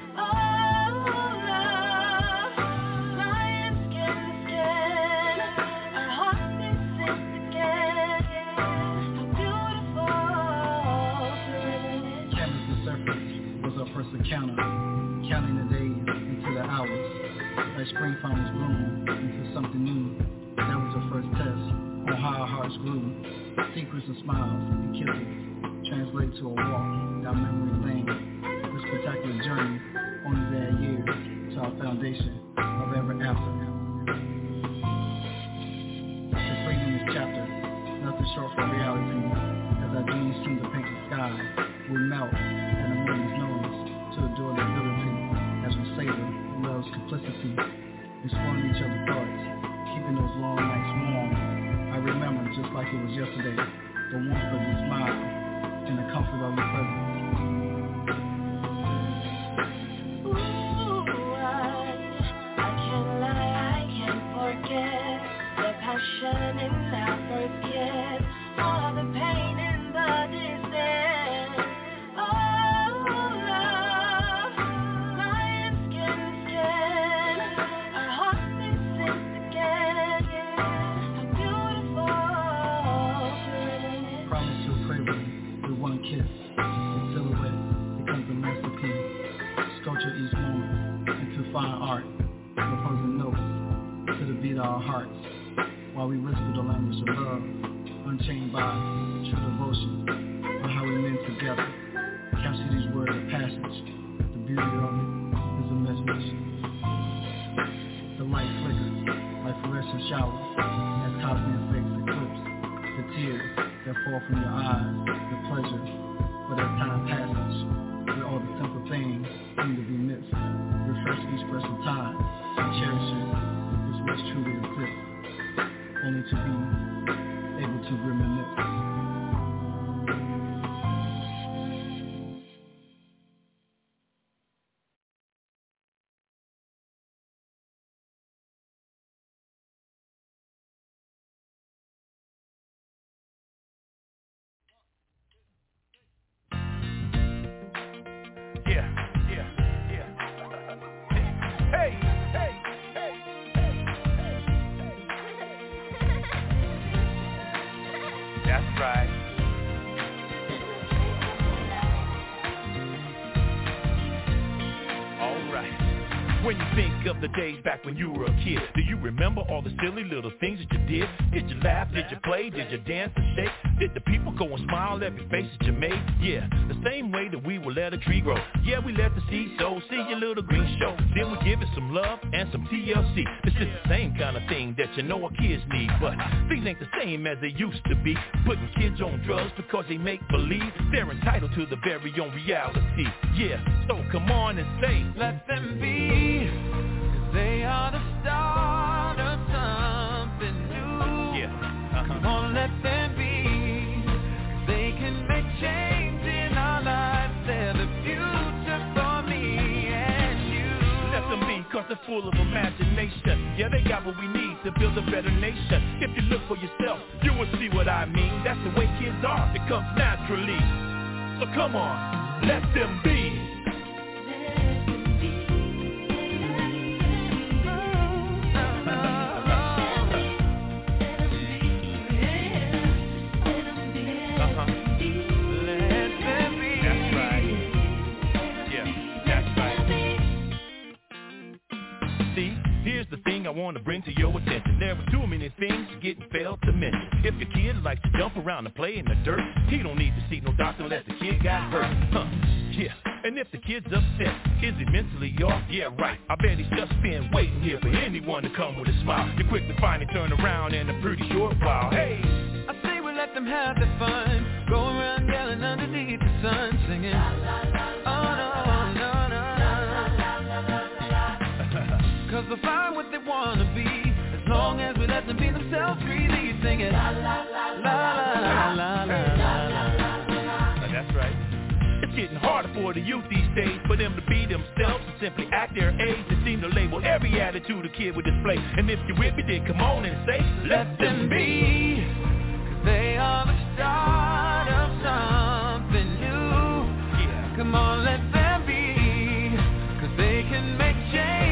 Encounter, counting the days into the hours, like spring fountains bloom into something new. That was the first test on how our hearts grew. Secrets and smiles and kisses translate to a walk down memory lane. This spectacular journey only to add years to our foundation of ever after. The freedom is chapter, nothing short from reality. As our dreams seem to paint the sky, we melt at a moment's notice to adore the ability as we savor love's complicity, exploring each other's thoughts, keeping those long nights warm. I remember just like it was yesterday, the warmth of your smile and the comfort of your presence. I can't lie, I can't forget the passion in our first kiss, all the pain and the distance. Kiss, the silhouette becomes a masterpiece. Sculpture each moment into fine art, composing notes to the beat of our hearts, while we whisper the language of love, unchained by true devotion, on how we mend together. Capture these words of passage. The beauty of it is a message. The light flickers like fluorescent showers as cosmic fakes eclipse the tears that fall from your eyes. The pleasure, but as time passes, where all the simple things seem to be missed, refresh each precious time and cherish it. This was truly exists, only to be able to reminisce. That's right. All right. When you think of the days back when you were a kid, do you remember all the silly little things that you did? Did you laugh? Did you play? Did you dance and shake? Did the people go and smile every face that you made? Yeah, the same way that we will let a tree grow. Yeah, we let the seed sow, see your little green show. Then we give it some love and some TLC. This is the same kind of thing that you know our kids need, but things ain't the same as they used to be. Putting kids on drugs because they make believe they're entitled to the very own reality. Yeah, so come on and say, let them be, 'cause they are the start of something new. Yeah, come on, let them cause they're full of imagination. Yeah, they got what we need to build a better nation. If you look for yourself, you will see what I mean. That's the way kids are, it comes naturally. So come on, let them be. I want to bring to your attention. There were too many things getting failed to mention. If your kid likes to jump around and play in the dirt, he don't need to see no doctor unless the kid got hurt. Yeah. And if the kid's upset, is he mentally off? Yeah, right. I bet he's just been waiting here for anyone to come with a smile. You're quick to find and turn around in a pretty short while. Hey, I say we let them have their fun. Go around yelling underneath the sun, singing. Cause they'll find what they wanna be, as long as we let them be themselves, freely singing la la la la la la la. That's right. It's getting harder for the youth these days, for them to be themselves and simply act their age. They seem to label every attitude a kid would display. And if you're with me, then come on and say, let them be. Cause they are the start of something new. Yeah. Come on, let them be. Cause they can make change.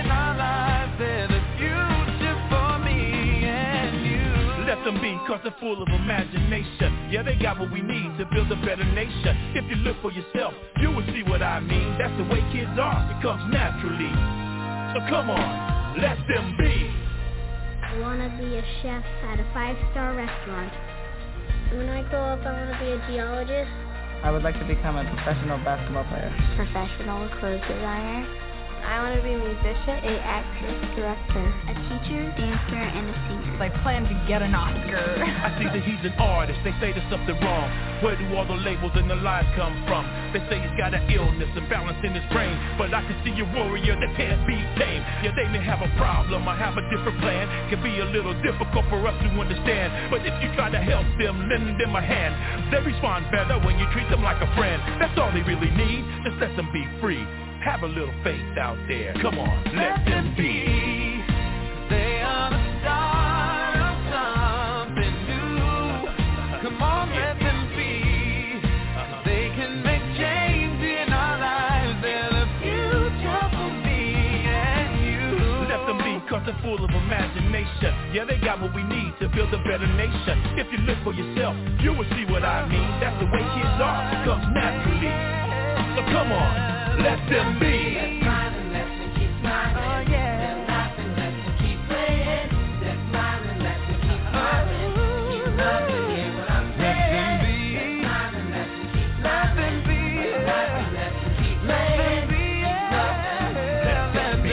Let them be, cause they're full of imagination. Yeah, they got what we need to build a better nation. If you look for yourself, you will see what I mean. That's the way kids are, it comes naturally. So come on, let them be. I wanna be a chef at a 5-star restaurant. When I grow up, I wanna be a geologist. I would like to become a professional basketball player. Professional clothes designer. I want to be a musician, an actress, director, a teacher, dancer, and a singer. I plan to get an Oscar. I see that he's an artist. They say there's something wrong. Where do all the labels and the lies come from? They say he's got an illness, a balance in his brain. But I can see a warrior that can't be tamed. Yeah, they may have a problem. I have a different plan. Can be a little difficult for us to understand. But if you try to help them, lend them a hand, they respond better when you treat them like a friend. That's all they really need. Just let them be free. Have a little faith out there. Come on, let them be. They are the start of something new. Come on, let them be. They can make change in our lives. They're the future for me and you. Let them be, cause they're full of imagination. Yeah, they got what we need to build a better nation. If you look for yourself, you will see what I mean. That's the way kids are. It comes naturally. So come on. Let them be. Let's smile and let them keep smiling. Oh yeah. Let's laugh and let them keep playing. Let's smile and let them keep smiling. Keep smiling, hear what I'm saying. Let them be. Let's smile and let them keep smiling. Let them be. Let's laugh and let them keep playing. Let them be.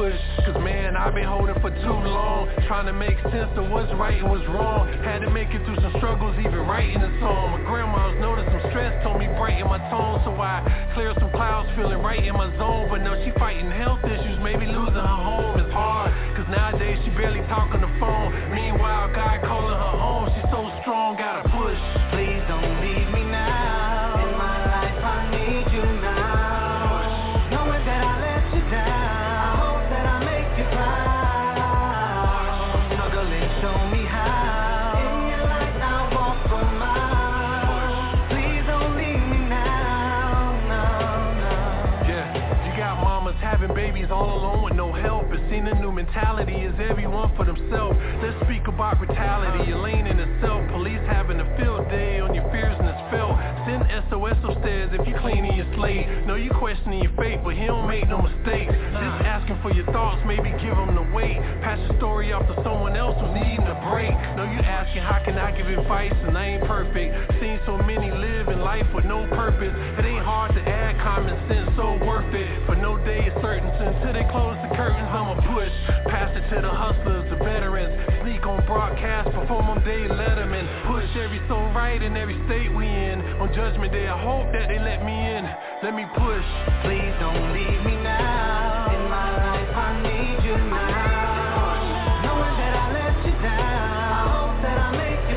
push. Cause man, I've been holding for too long, trying to make sense of what's right and what's wrong. Had to make it through some struggles, even writing a song. My grandma's noticed some stress, told me brighten my tone. So I cleared some clouds, feeling right in my zone. But no, she fighting health issues, maybe losing her home is hard. Cause nowadays she barely talk on the phone. Meanwhile, God calling her home, she's so strong, gotta push. Please don't leave me now. In my life I need you now. Knowing that I let you down, I hope that I make you proud. Struggle and show me how. In your life I'll walk for miles. Please don't leave me now, no, no. Yeah, you got mamas having babies all alone with no help. It's seen a new mentality is everyone for themselves. Let's speak about brutality, your lane in itself. Police having a field day on your fears and it's felt. Send SOS upstairs if you cleaning your slate. Know you questioning your fate, but he don't make no mistakes. Just asking for your thoughts, maybe give him the weight. Pass your story off to someone else who's needing a break. Know you asking how can I give advice and I ain't perfect. Seen so many living life with no purpose. It ain't hard to add common sense, so worth it. For no day is certain, so until they close the curtains I'ma push. Pass it to the hustlers, the veterans. Sneak on broadcast, perform on Day Letterman. Push every soul right in every state we in. On Judgment Day, I hope that they let me in. Let me push. Please don't leave me now. In my life I need you now. Knowing that I let you down, I hope that I make you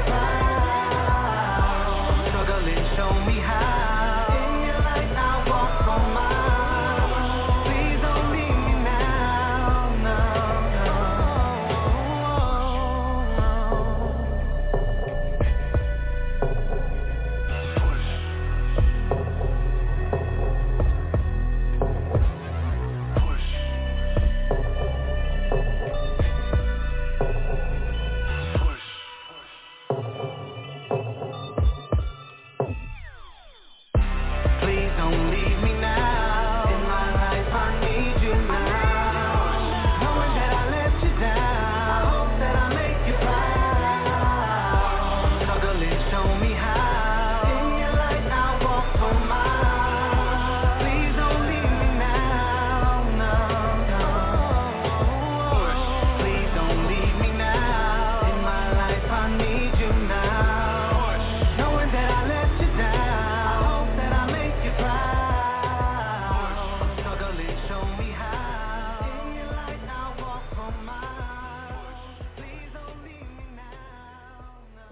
proud. Struggle and show me how. In your life I'll walk for miles. Please don't leave me now, no, please don't leave me now. In my life I need you now. Knowing that I let you down, I hope that I make you proud. Struggle and show me how. In your life I'll walk for miles. Please don't leave me now, no, no. Please don't leave me now. In my life I need you now. Knowing that I let you down, I hope that I make you proud. Struggle and show me how. In your life I'll walk for miles. Please don't leave me now, no,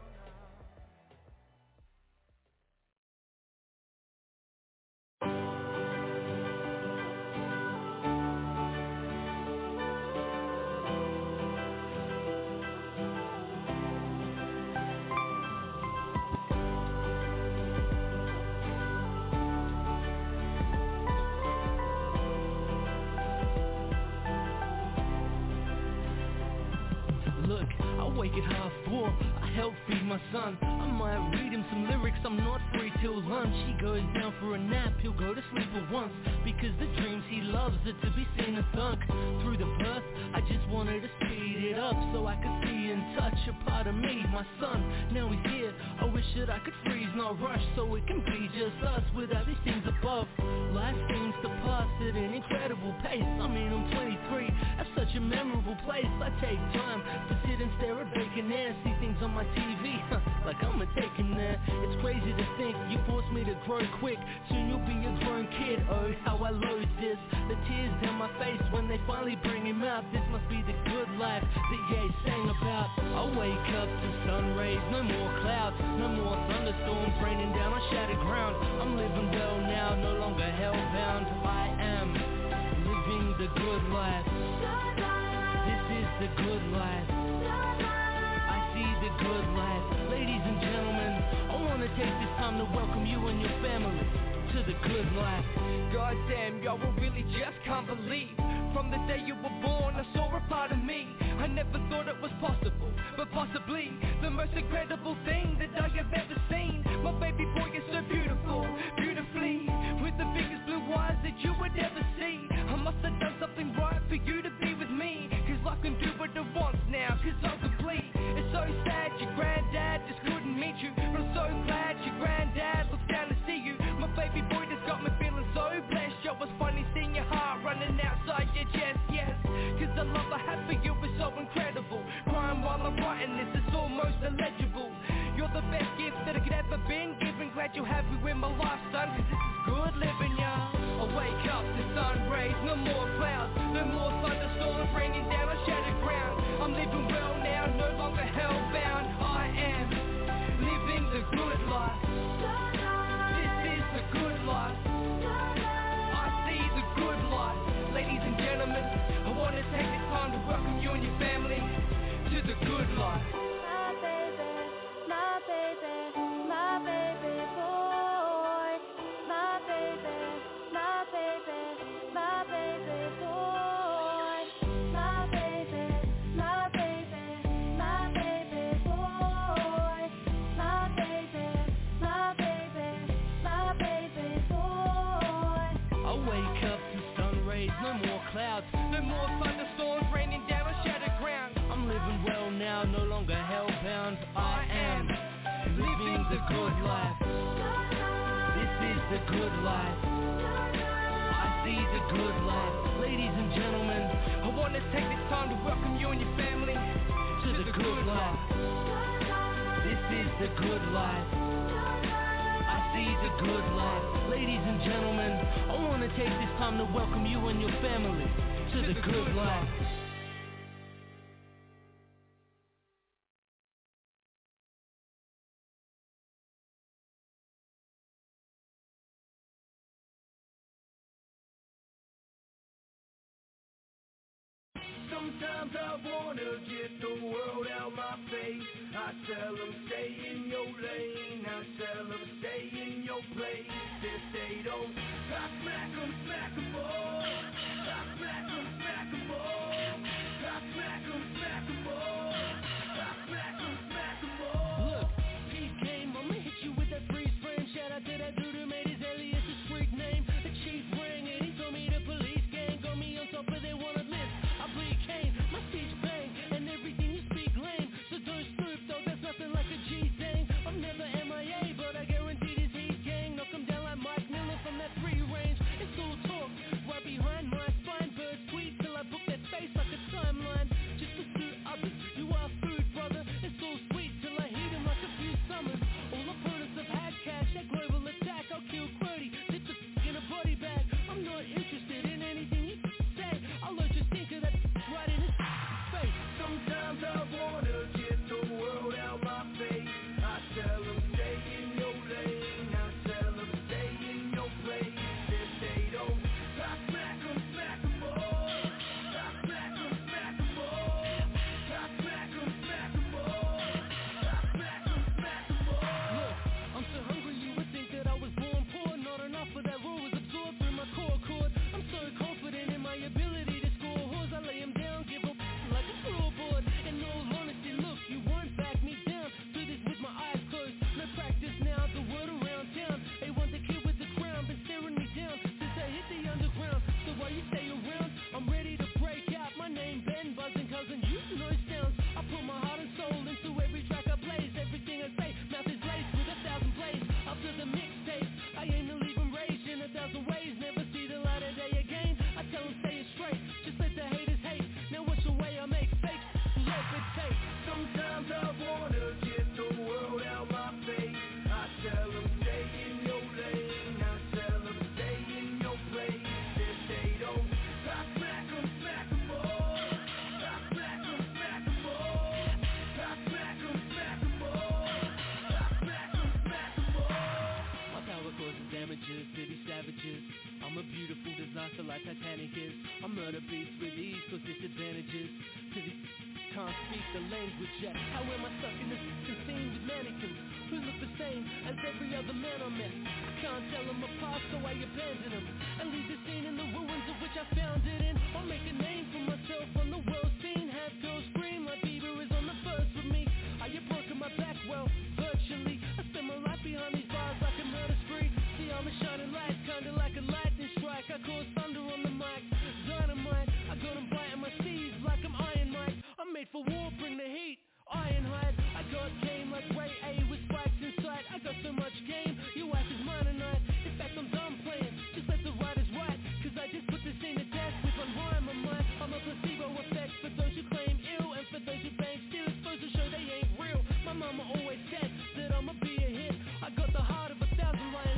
Look, I wake at 4:30, I help feed my son. I might read him some lyrics, I'm not free till lunch. He goes down for a nap, he'll go to sleep at once. Because the dreams he loves are to be seen and thunk. Through the birth, I just wanted to speed it up so I could see and touch a part of me, my son. Now he's here, I wish that I could freeze, not rush, so it can be just us without these things above. Life seems to pass at an incredible pace. I mean, I'm 23, at such a memorable place. I take time to sit and stare at vacant air, see things on my TV, like I'm a taken there. It's crazy to think you forced me to grow quick. Soon you'll be a grown kid. Oh, how I loathe this. The tears down my face when they finally bring him out. This must be the good life that Ye sang about. I wake up to sun rays, no more clouds, no more thunderstorms raining down on shattered ground. I'm living well now, no longer hellbound. I am living the good life. This is the good life. I see the good life. Ladies and gentlemen, I want to take this time to welcome you and your family to the good life. Goddamn, y'all really just can't believe. From the day you were born, I saw a part of me. I never thought it was possible, but possibly the most incredible thing that I have ever seen. My baby boy is so beautiful, beautifully, with the biggest blue eyes that you would ever see. I must have done something right for you to be with me, cause life can do what it wants now, cause I'm complete. It's so sad your granddad just couldn't meet you, but I'm so glad your granddad looks down to see you. My baby boy just got me feeling so blessed. Yo, it's funny seeing your heart running outside your chest. Yes, with my life, son, cause this is good living, y'all. I wake up to sun rays, no more clouds, no more thunderstorms raining down on shattered ground. I'm living well now, no longer hellbound. I am living the good life. This is the good life. I see the good life. Ladies and gentlemen, I want to take this time to welcome you and your family to the good life. My baby, my baby boy. My baby, my baby, my baby boy. My baby, my baby, my baby boy. My baby, my baby, my baby boy. I wake up to sun rays, no more clouds, No more thunderstorms raining down on shattered ground. I'm living well now, no longer hellbound. I am living the good life. This is the good life. I see the good life. Ladies and gentlemen, I want to take this time to welcome you and your family To the good life. This is the good life. I see the good life. Ladies and gentlemen, I want to take this time to welcome you and your family to the good life. Sometimes I wanna get the world out my face. I tell them stay in your lane. I tell them stay in your place. If they don't, I smack them all. I smack them all. I smack them all. I smack them all. Look, Pete game, I'ma hit you with that freeze frame. Shout out to that dude who made his alias his freak name. The chief rang and he told me the police gang got me on top of they wanna miss. I bleed cane, my speech bang, and everything you speak lame. So don't stoop though, there's nothing like a G thing. I'm never MIA, but I guarantee this heat gang knock 'em down like Mike Miller from that free range. It's all talk, right behind my spine. Birds tweet till I book that face like a timeline. Just to suit others, you are food, brother. It's all sweet till I heat 'em like a few summers. All opponents have had cash, that global attack. I'll kill Qwerty, dip the in a body bag. I'm not interested in anything you say. I'll let you think of that right in his face. Sometimes I wanna get the world out my face. I tell them stay in your lane. I tell them stay in your place. If they don't, I smack them all. I smack them all. I smack them all. I smack them all. Look, I'm so hungry you would think that I was born poor. Not enough of that raw was absorbed through my core cord. I'm so confident in my ability to score whores. I lay 'em down, give up like a floorboard. In all honesty, look, you won't back me down. Do this with my eyes closed. No practice now, the word around town. They want the kid with the crown, been staring me down since I hit the underground. So while you stay around, I'm ready to break out. My name Ben, buzzing cousin, you know sounds. I put my heart and soul into every track I blaze. Everything I say, mouth is laced with 1,000 blades. After the mixtape, I aim to leave 'em raged in 1,000 ways. Never see the light of day again. I tell 'em stay it straight, just let the haters hate. Now watch the way I make fakes, let it take. Sometimes I wanna get the world out my face. I tell them stay in your lane. I tell them stay in your place. If they don't, I smack them all. I smack them all. I smack them all. I smack them all. My power causes damages to these savages. I'm a beautiful disaster like Titanic is. I murder beats with ease cause disadvantages to these can't speak the language yet. How am I stuck in this scene with mannequins who look the same as every other man I met? I can't tell them apart so I abandon them and leave the scene in the ruins of which I found it in. I'll make a name for myself on the world scene. Have girls scream like Bieber is on the verse with me. I have broken my back, well, virtually. I spend my life behind these bars like a murder spree. See, I'm a shining light, kinda like a lightning strike. I cause thunder on the mic, dynamite. I got 'em biting my steeds like I'm Iron Mike. I'm made for war, bring the heat, Ironhide. I got game like Ray A with spikes inside. I got so much game, your wife is mine tonight. In fact, I'm done playing, just let the writers write. Cause I just put this scene to death with one rhyme on mine. I'm a placebo effect for those who claim ill, and for those who bang still, it's supposed to show they ain't real. My mama always said that I'ma be a hit. I got the heart of 1,000 lions.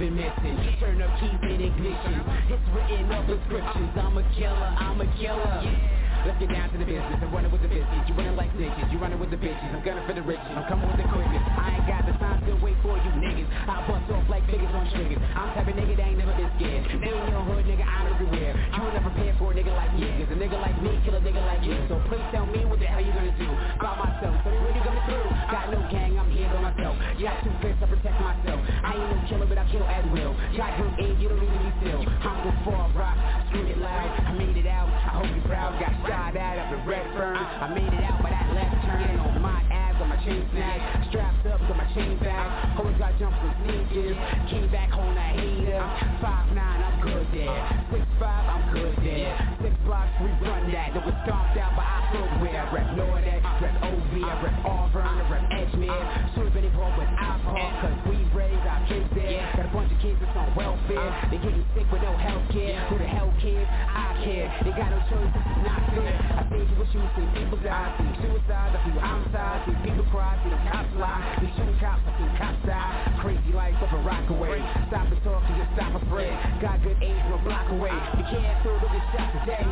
been missing. Turn up keys in ignition. It's written up prescriptions. I'm a killer. Let's get down to the business. I'm running with the business. You running like bitches. You running with the bitches. I'm gunning for the riches. I'm coming with the quickness. I ain't got the time to wait for you niggas. I bust off like figures on triggers. I'm the type of nigga that ain't never been scared. Me in your hood, nigga, I'm everywhere. You were never prepared for a nigga like me. Cause a nigga like me kill a nigga like you. So please tell me what the hell you gonna do about myself. So when you coming through? Got no gang, I'm here by myself. You got 2 fists, I protect myself. I ain't no killer, but I kill at will. Got good aim, you don't need to be still. I'm gon' fall rock, scream it loud. I made it out, I hope you proud. Got shot at up in Redfern. I made it out by that left turn. On my abs, on my chain snag. Strapped up, got my chain back. Always got jumps with sneakers. Came back home, I hate her. 5'9", I'm good there. 6'5", I'm good there. 6 blocks, we run that. That was stomped out, but I footwear. I rep Nordex, rep OV, I rep Auburn, I rep Edgemere. Swerve any ball with iPod, cause we raised our kids there. Got a bunch of kids that's on welfare. They getting sick with no health care. Who the hell cares? I care. They got no choice, this is not fair. I say you what you see, people die. See suicide, I see homicide. See people cry, see the cops lie. See shooting cops, I see cops die. Crazy life of a Rockaway. Stop and talk and just stop and pray. Got good age, no block away. You can't throw the shot today.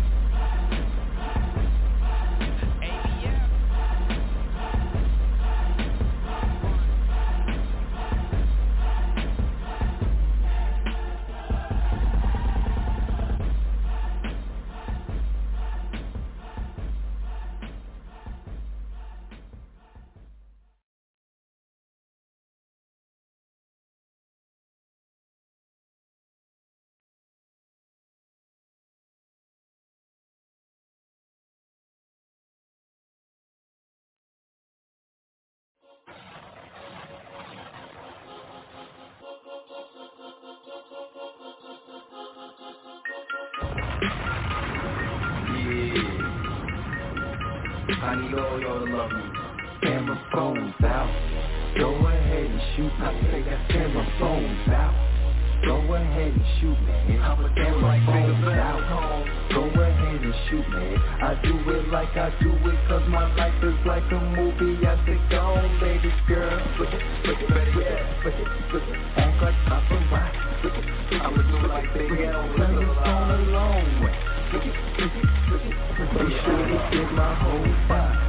I need all y'all to love me. Camera phones out. Go ahead and shoot me. I got camera phones out. Go ahead and shoot me. I'm a camera phones out. Go ahead and shoot me. I do it like I do it, cause my life is like a movie. I say go on, baby girl. Look it. Act like paparazzi. I'ma do it like baby girl. Let me phone a long way. Be sure you get my whole vibe.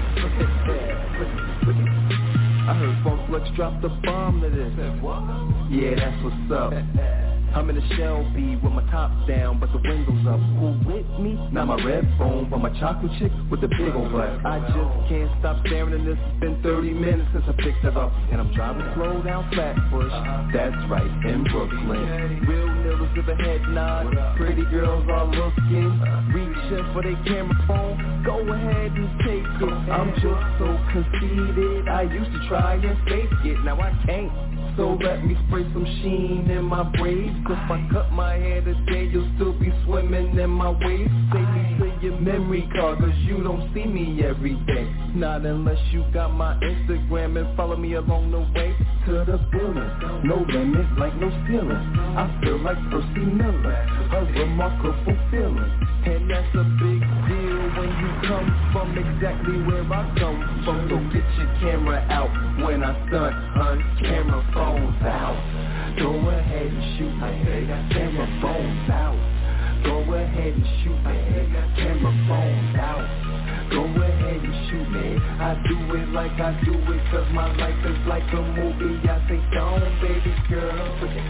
I heard Funk Flex drop the bomb to this. Yeah, that's what's up. I'm in a Shelby with my top down, but the windows up. Who with me? Not my red phone, but my chocolate chick with the big old butt. I just can't stop staring at this. It's been 30 minutes since I picked it up, and I'm driving slow down Flatbush. That's right, in Brooklyn. Real niggas with a head nod. Pretty girls are looking, reaching for their camera phone. Go ahead and take it. I'm just so conceited. I used to try and fake it, now I can't. So let me spray some sheen in my braids. If I cut my hair today, you'll still be swimming in my waves. Save me to your memory card, cause you don't see me every day. Not unless you got my Instagram and follow me along the way to the building. No limit, like no ceiling. I feel like Percy Miller, a remarkable feeling. And that's a big deal when you come from exactly where I come from. So get your camera out when I stunt, hun. Camera phones out. Go ahead and shoot me. Camera phones out. Go ahead and shoot me. Camera phones out. Go ahead and shoot me. I do it like I do it, cause my life is like a movie. I say don't, baby girl.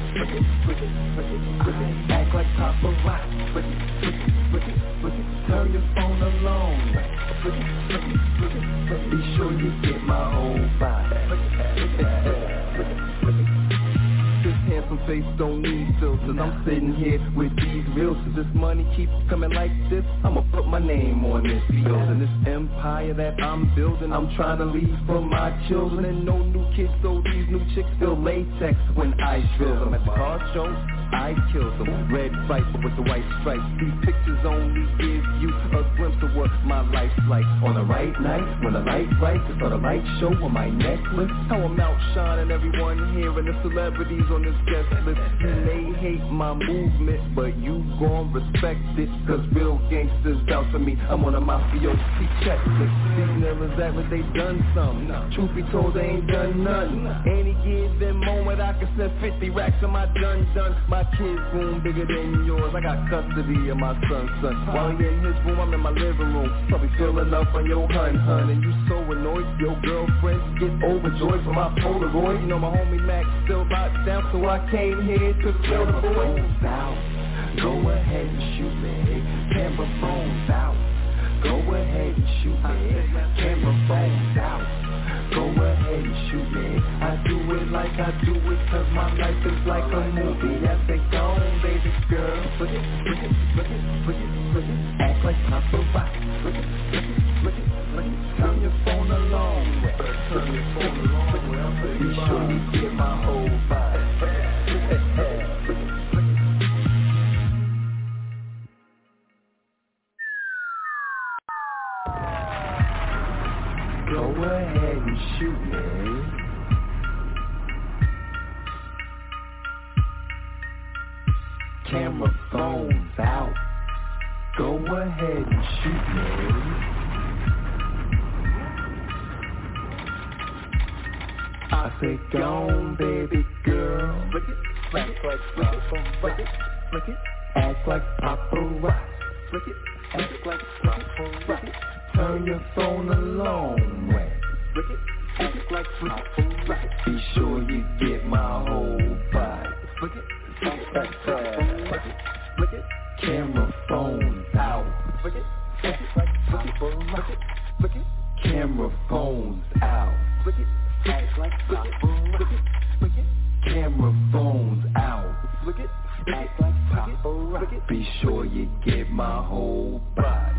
Act like paparazzi. Turn your phone along. Be sure you get my whole vibe. This handsome face don't need filters. I'm sitting here with these realtors. This money keeps coming like this, I'ma put my name on this building. This empire that I'm building, I'm trying to leave for my children. And no new kids, so these new chicks feel latex when I drill them. At the car show, I kill them. Red viper with the white stripes. These pictures only give you a glimpse of what my life's like. On the right night, when the light's right, to start a light show on my necklace. How I'm outshining everyone here and the celebrities on this guest list. You may hate my movement, but you gon' respect it, cause real gangsters out for me. I'm on a mafiosi checklist. These niggas act like they done something. Truth be told, they ain't done nothing. Any given moment I can send 50 racks on my done. My kid's room bigger than yours. I got custody of my son. While he in his room, I'm in my living room. Probably filling up on your hun. And you so annoyed, your girlfriend get overjoyed for my Polaroid. You know my homie Mac still locked down, so I came here to kill the boys out. Go ahead and shoot me. Camera phones out. Go ahead and shoot me. Camera phones out. Go ahead and shoot me. I do it like I do it, cause my life is like a movie. I say go on, baby girl. Look it. Act like Papa Rock. Look it. Turn your phone along. Be sure you get my whole vibe. Go ahead and shoot me. Camera phones out. Go ahead and shoot me. I say go on, baby girl. Look it, act like Papa Rock. Look it, act like Papa Rock. Look it, act like Papa Rock. Turn your phone a long way. Look it, act like Papa Rock. Be sure you get my whole body. Look it, look it, camera phones out. Look it, act like Papa Rock. Look it, camera phones out. Look it, act like Papa Rock. Look it, camera phones out. Look it, act like Papa Rock. Be sure you get my whole body.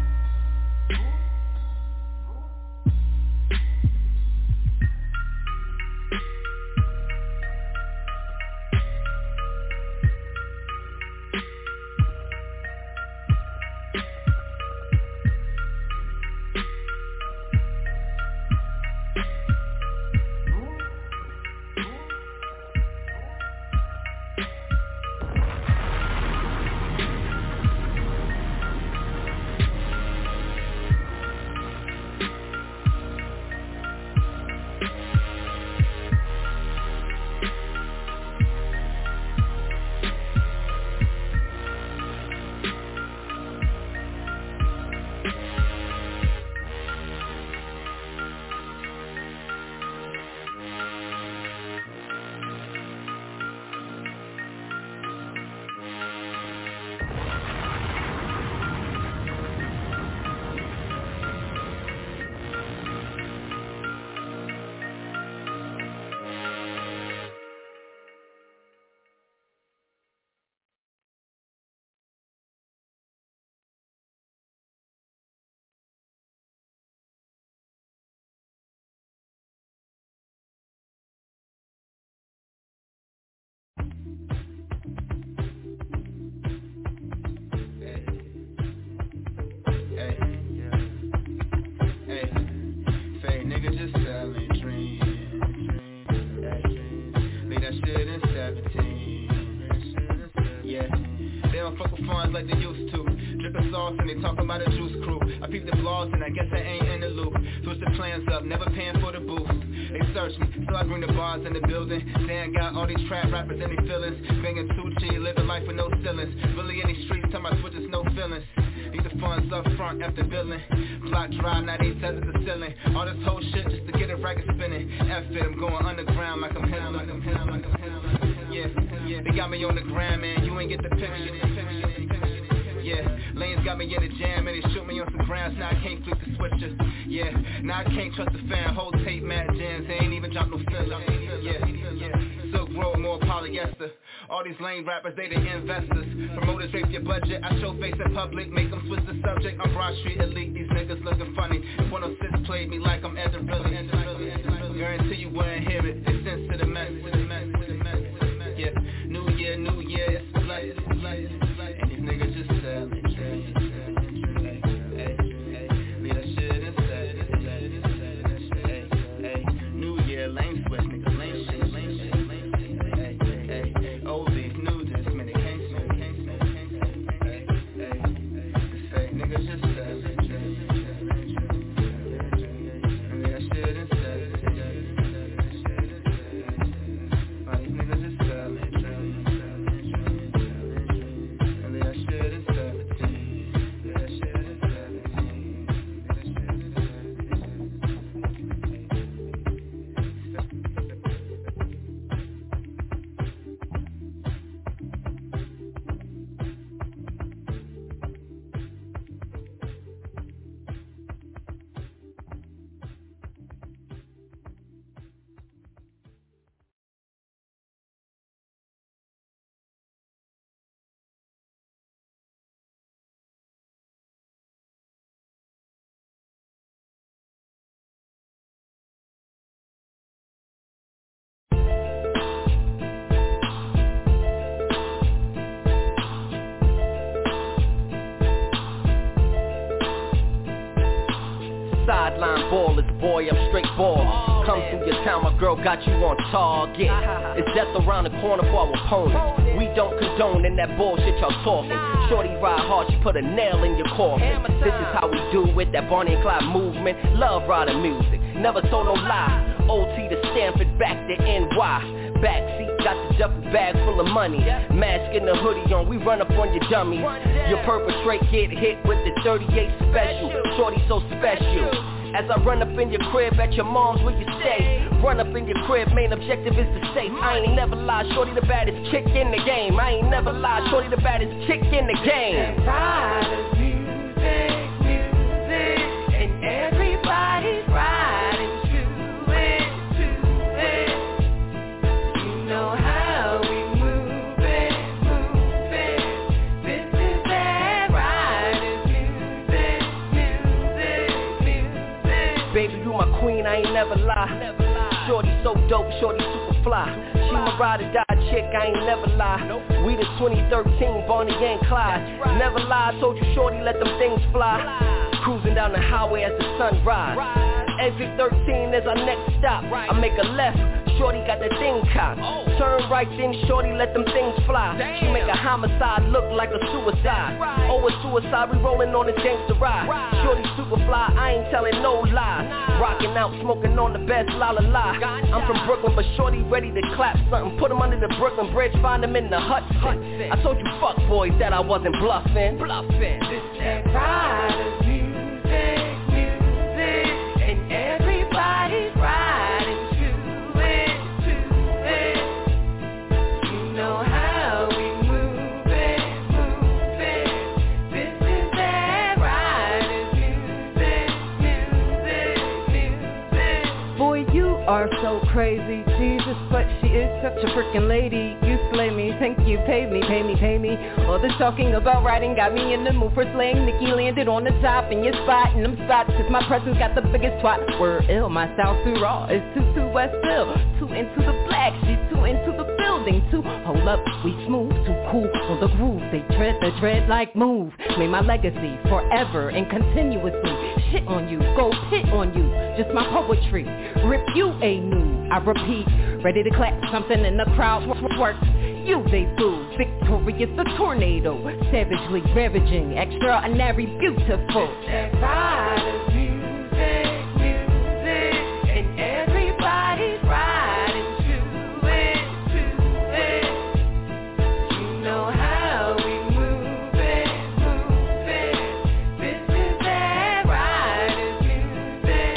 Like they used to. Drippin' sauce and they talking about a juice crew. I peep the vlogs and I guess I ain't in the loop. Switch the plans up, never paying for the booth. They search me, so I bring the bars in the building. Saying got all these trap rappers and their feelings. Banging 2G, living life with no ceilings. Really in these streets, tell my switches no feelings. Need the funds up front after billing. Block dry, now they tell it the ceiling. All this whole shit just to get a record spinning. F it, I'm going underground like I'm hitting. Yeah, they got me on the gram, man, you ain't get the picture. Yeah, lanes got me in the jam and they shoot me on some grounds. Now I can't flip the switcher. Yeah, now I can't trust the fan. Whole tape, mad jams, they ain't even drop no filler. Yeah, Silk Road, more polyester. All these lame rappers, they the investors. Promoters rape your budget. I show face in public, make them switch the subject. I'm Broad Street elite, these niggas looking funny. 106 played me like I'm Ed Billy. Guarantee you wouldn't hear it. It's sense to the message. Yeah, new year, it's blessed. And these niggas just selling. Leave that shit inside. New year, lane switch, nigga, lane shit. Old beef, new this, man, they can't smoke. This fake niggas just selling. Leave that shit inside. Frontline ballers, boy, I'm straight ball. Come through your town, my girl got you on target. It's death around the corner for our opponents. We don't condone in that bullshit y'all talking. Shorty ride hard, she put a nail in your coffin. This is how we do it, that Bonnie and Clyde movement. Love rider music, never told no lie. OT to Stanford, back to NY. Backseat, got the duffel bag full of money. Mask and the hoodie on, we run up on your dummies. Your perpetrate, get hit with the 38 special. Shorty so special. As I run up in your crib at your mom's where you stay. Run up in your crib, main objective is to safe. I ain't never lied, shorty the baddest chick in the game. I ain't never lied, shorty the baddest chick in the game. Riders, music, and everybody's riding to it. You know how we move it. This is that riders, music. Baby, you my queen, I ain't never lie. Shorty so dope, shorty super fly. She my ride or die chick, I ain't never lie. We the 2013 Bonnie and Clyde. Never lie, I told you shorty, let them things fly. Cruising down the highway as the sun rise. Exit 13 is our next stop. I make a left, shorty got that thing cocked. Turn right then, shorty let them things fly. She make a homicide look like a suicide. Oh, a suicide, we rolling on the gangster ride. Shorty super fly, I ain't telling no lies. Rocking out, smoking on the best la la la. I'm from Brooklyn, but shorty ready to clap something. Put him under the Brooklyn Bridge, find him in the Hudson. I told you fuck boys that I wasn't bluffing. This that riders, music, and everybody's riding to it. You know how we move it. This is that riders, music. Boy, you are so crazy, Jesus, but she is such a freaking lady. You slay me, thank you, pay me. All this talking about riding got me in the mood for slaying. Nikki landed on the top in your spot, and them spots, cause my presence got the biggest twat. We're ill, my style's too raw, it's too West Hill. Too into the black, she's too into the building. Too, hold up, we smooth, too cool on the groove. They tread the dread like move. Made my legacy forever and continuously. Shit on you, go pit on you, just my poetry. Rip you a new, I repeat, ready to clap something in the crowd works. You they boo, victorious the tornado, savagely ravaging, extraordinary beautiful. Riders, music, and everybody's riding to it. You know how we move it. This is that riders, music.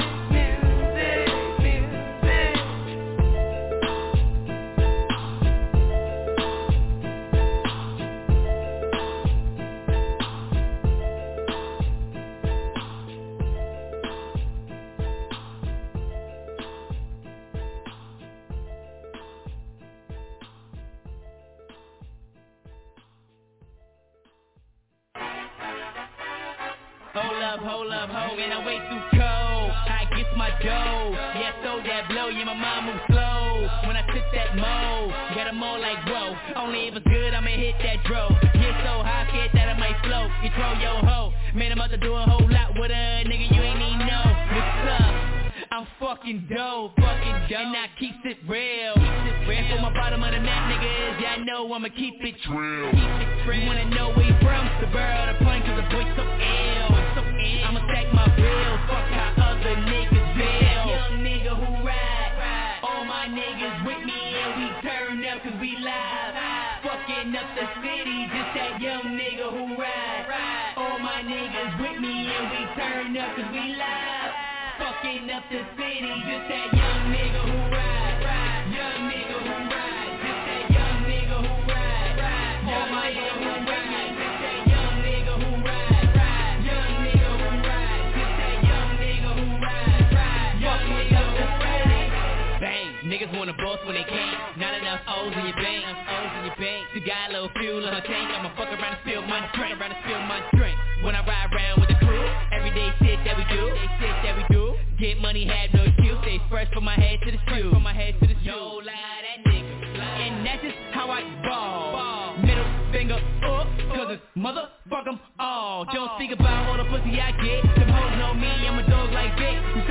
Hold up, man, I way too cold. I get my dough, yeah, throw that blow, yeah, my mind moves slow. When I took that mo, got them all like, whoa. Only if it's good, I'ma hit that dro. Get so high, scared that I might float. You throw your hoe, man, I'm about to do a whole lot with a nigga you ain't even know. What's up? I'm fucking dope, and I keep it real. And for my bottom of the map, niggas, yeah, I know I'ma keep it real. You wanna know where you from? The borough, the point, cause the boy so ill. I'ma stack my bills, fuck how other niggas feel. Young nigga who ride, all my niggas with me and we turn up cause we live. Fucking up the city, just that young nigga who ride. All my niggas with me and we turn up cause we live. Fucking up the city, just that young nigga who ride. Young nigga who ride, just that young nigga who ride. All my nigga who ride, just that young nigga who ride. Young nigga who ride, just that young nigga who ride. Fucking up the city. Bang, niggas wanna boss when they can't. Not enough O's in your bank, You got a little fuel in her tank, I'ma fuck around and spill my drink. When I ride around with the crew, everyday shit that we do. Get money, have no excuse. Stay fresh from my head to the shoes. No lie, that nigga. And that's just how I ball. Middle finger up, cause it's motherfuck 'em all. Don't speak about all the pussy I get. Them hoes know me, I'm a dog like Vic. You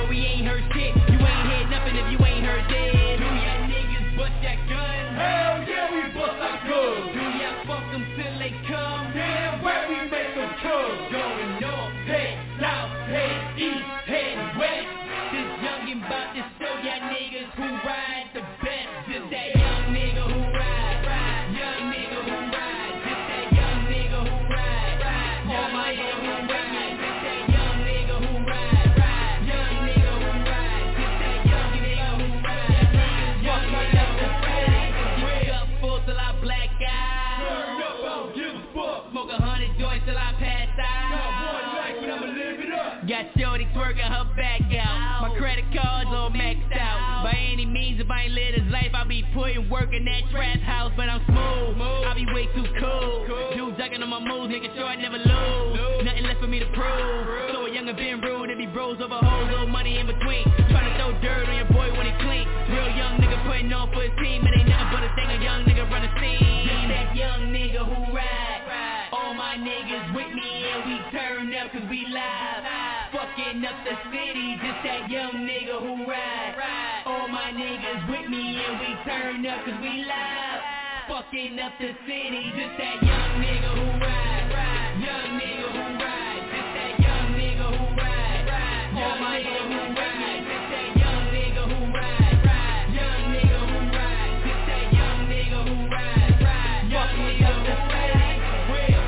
know we ain't heard shit. You ain't heard nothing if you ain't heard this. Do y'all niggas bust that gun? Hell yeah, we bust our guns. Do y'all fuck them till they come? Damn, where we make them come? Going north, head south, head east, head west. This youngin' bout to show y'all niggas who ride the best. Just that young nigga who ride, young nigga who ride. Just that young nigga who ride, all my nigga who ride. Just that young nigga who ride, young nigga who ride. Just that young nigga who ride. Young nigga who ride. Keep up full till I black out. Turn up, I don't give a fuck. Smoke 100 joints till I pass out. Got one life, but I'ma live it up. Got shorty twerking her back out. My credit cards all maxed out. By any means, if I ain't live this life, I'll be putting work in that trap house. But I'm smooth, I'll be way too cool. Dude ducking on my moves, making sure I never lose. Nothing left for me to prove. So a younger been rude, it be bros over hoes, little money in between. Trying to throw dirt on your boy when he clean. Real young nigga putting on for his team. It ain't nothing but a thing, a young nigga run a scene. That young nigga who ride. All my niggas with me and we turn up cause we live. Fucking up the city, just that young nigga who ride. All my niggas with me and we turn up cause we live. Fucking up the city, just that young nigga who ride. Young nigga who ride, just that young nigga who ride. All my nigga who ride, just that young nigga who ride. Young nigga who ride, just that young nigga who ride. Young nigga who ride, real.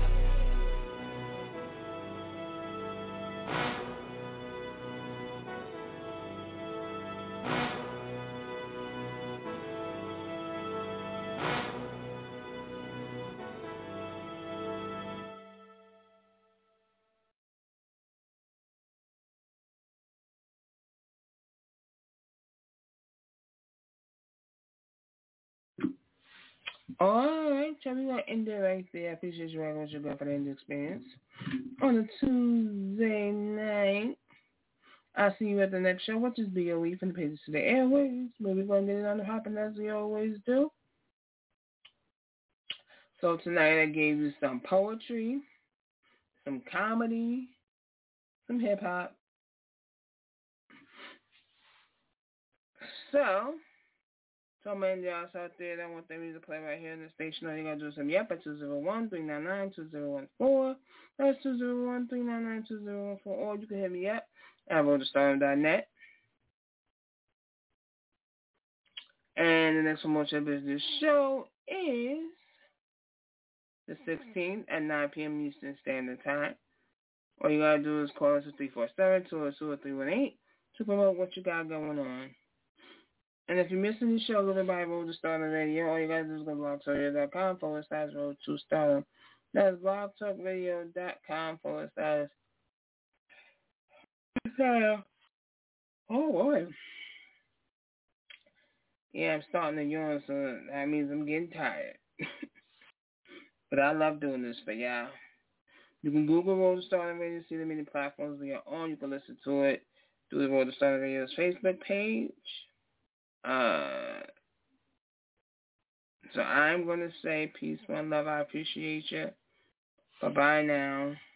Alright, so we're going to end it right there. I appreciate you rocking with your girlfriend experience. On a Tuesday night, I'll see you at the next show, which is BOE from the Pages to the Airways, where we're going to get it on the hopping as we always do. So tonight I gave you some poetry, some comedy, some hip-hop. So many of y'all out there that want their music to play right here in the station, all you gotta do is hit me up at 201-399-2014. That's 201-399-2014. Or you can hit me up at roadstorm.net. And the next Promotion Business show is the 16th at 9 p.m. Eastern Standard Time. All you gotta do is call us at 347-202-318 to promote what you got going on. And if you're missing the show, go to Road to Stardom Radio. All you gotta do is go to blogtalkradio.com/Road to Stardom. That's blogtalkradio.com/. Oh boy. Yeah, I'm starting to yawn, so that means I'm getting tired. But I love doing this for y'all. You can Google Road to Stardom Radio, see the many platforms we are on. You can listen to it through the Road to Stardom Radio's Facebook page. So I'm going to say peace, one love, I appreciate you. Bye-bye now.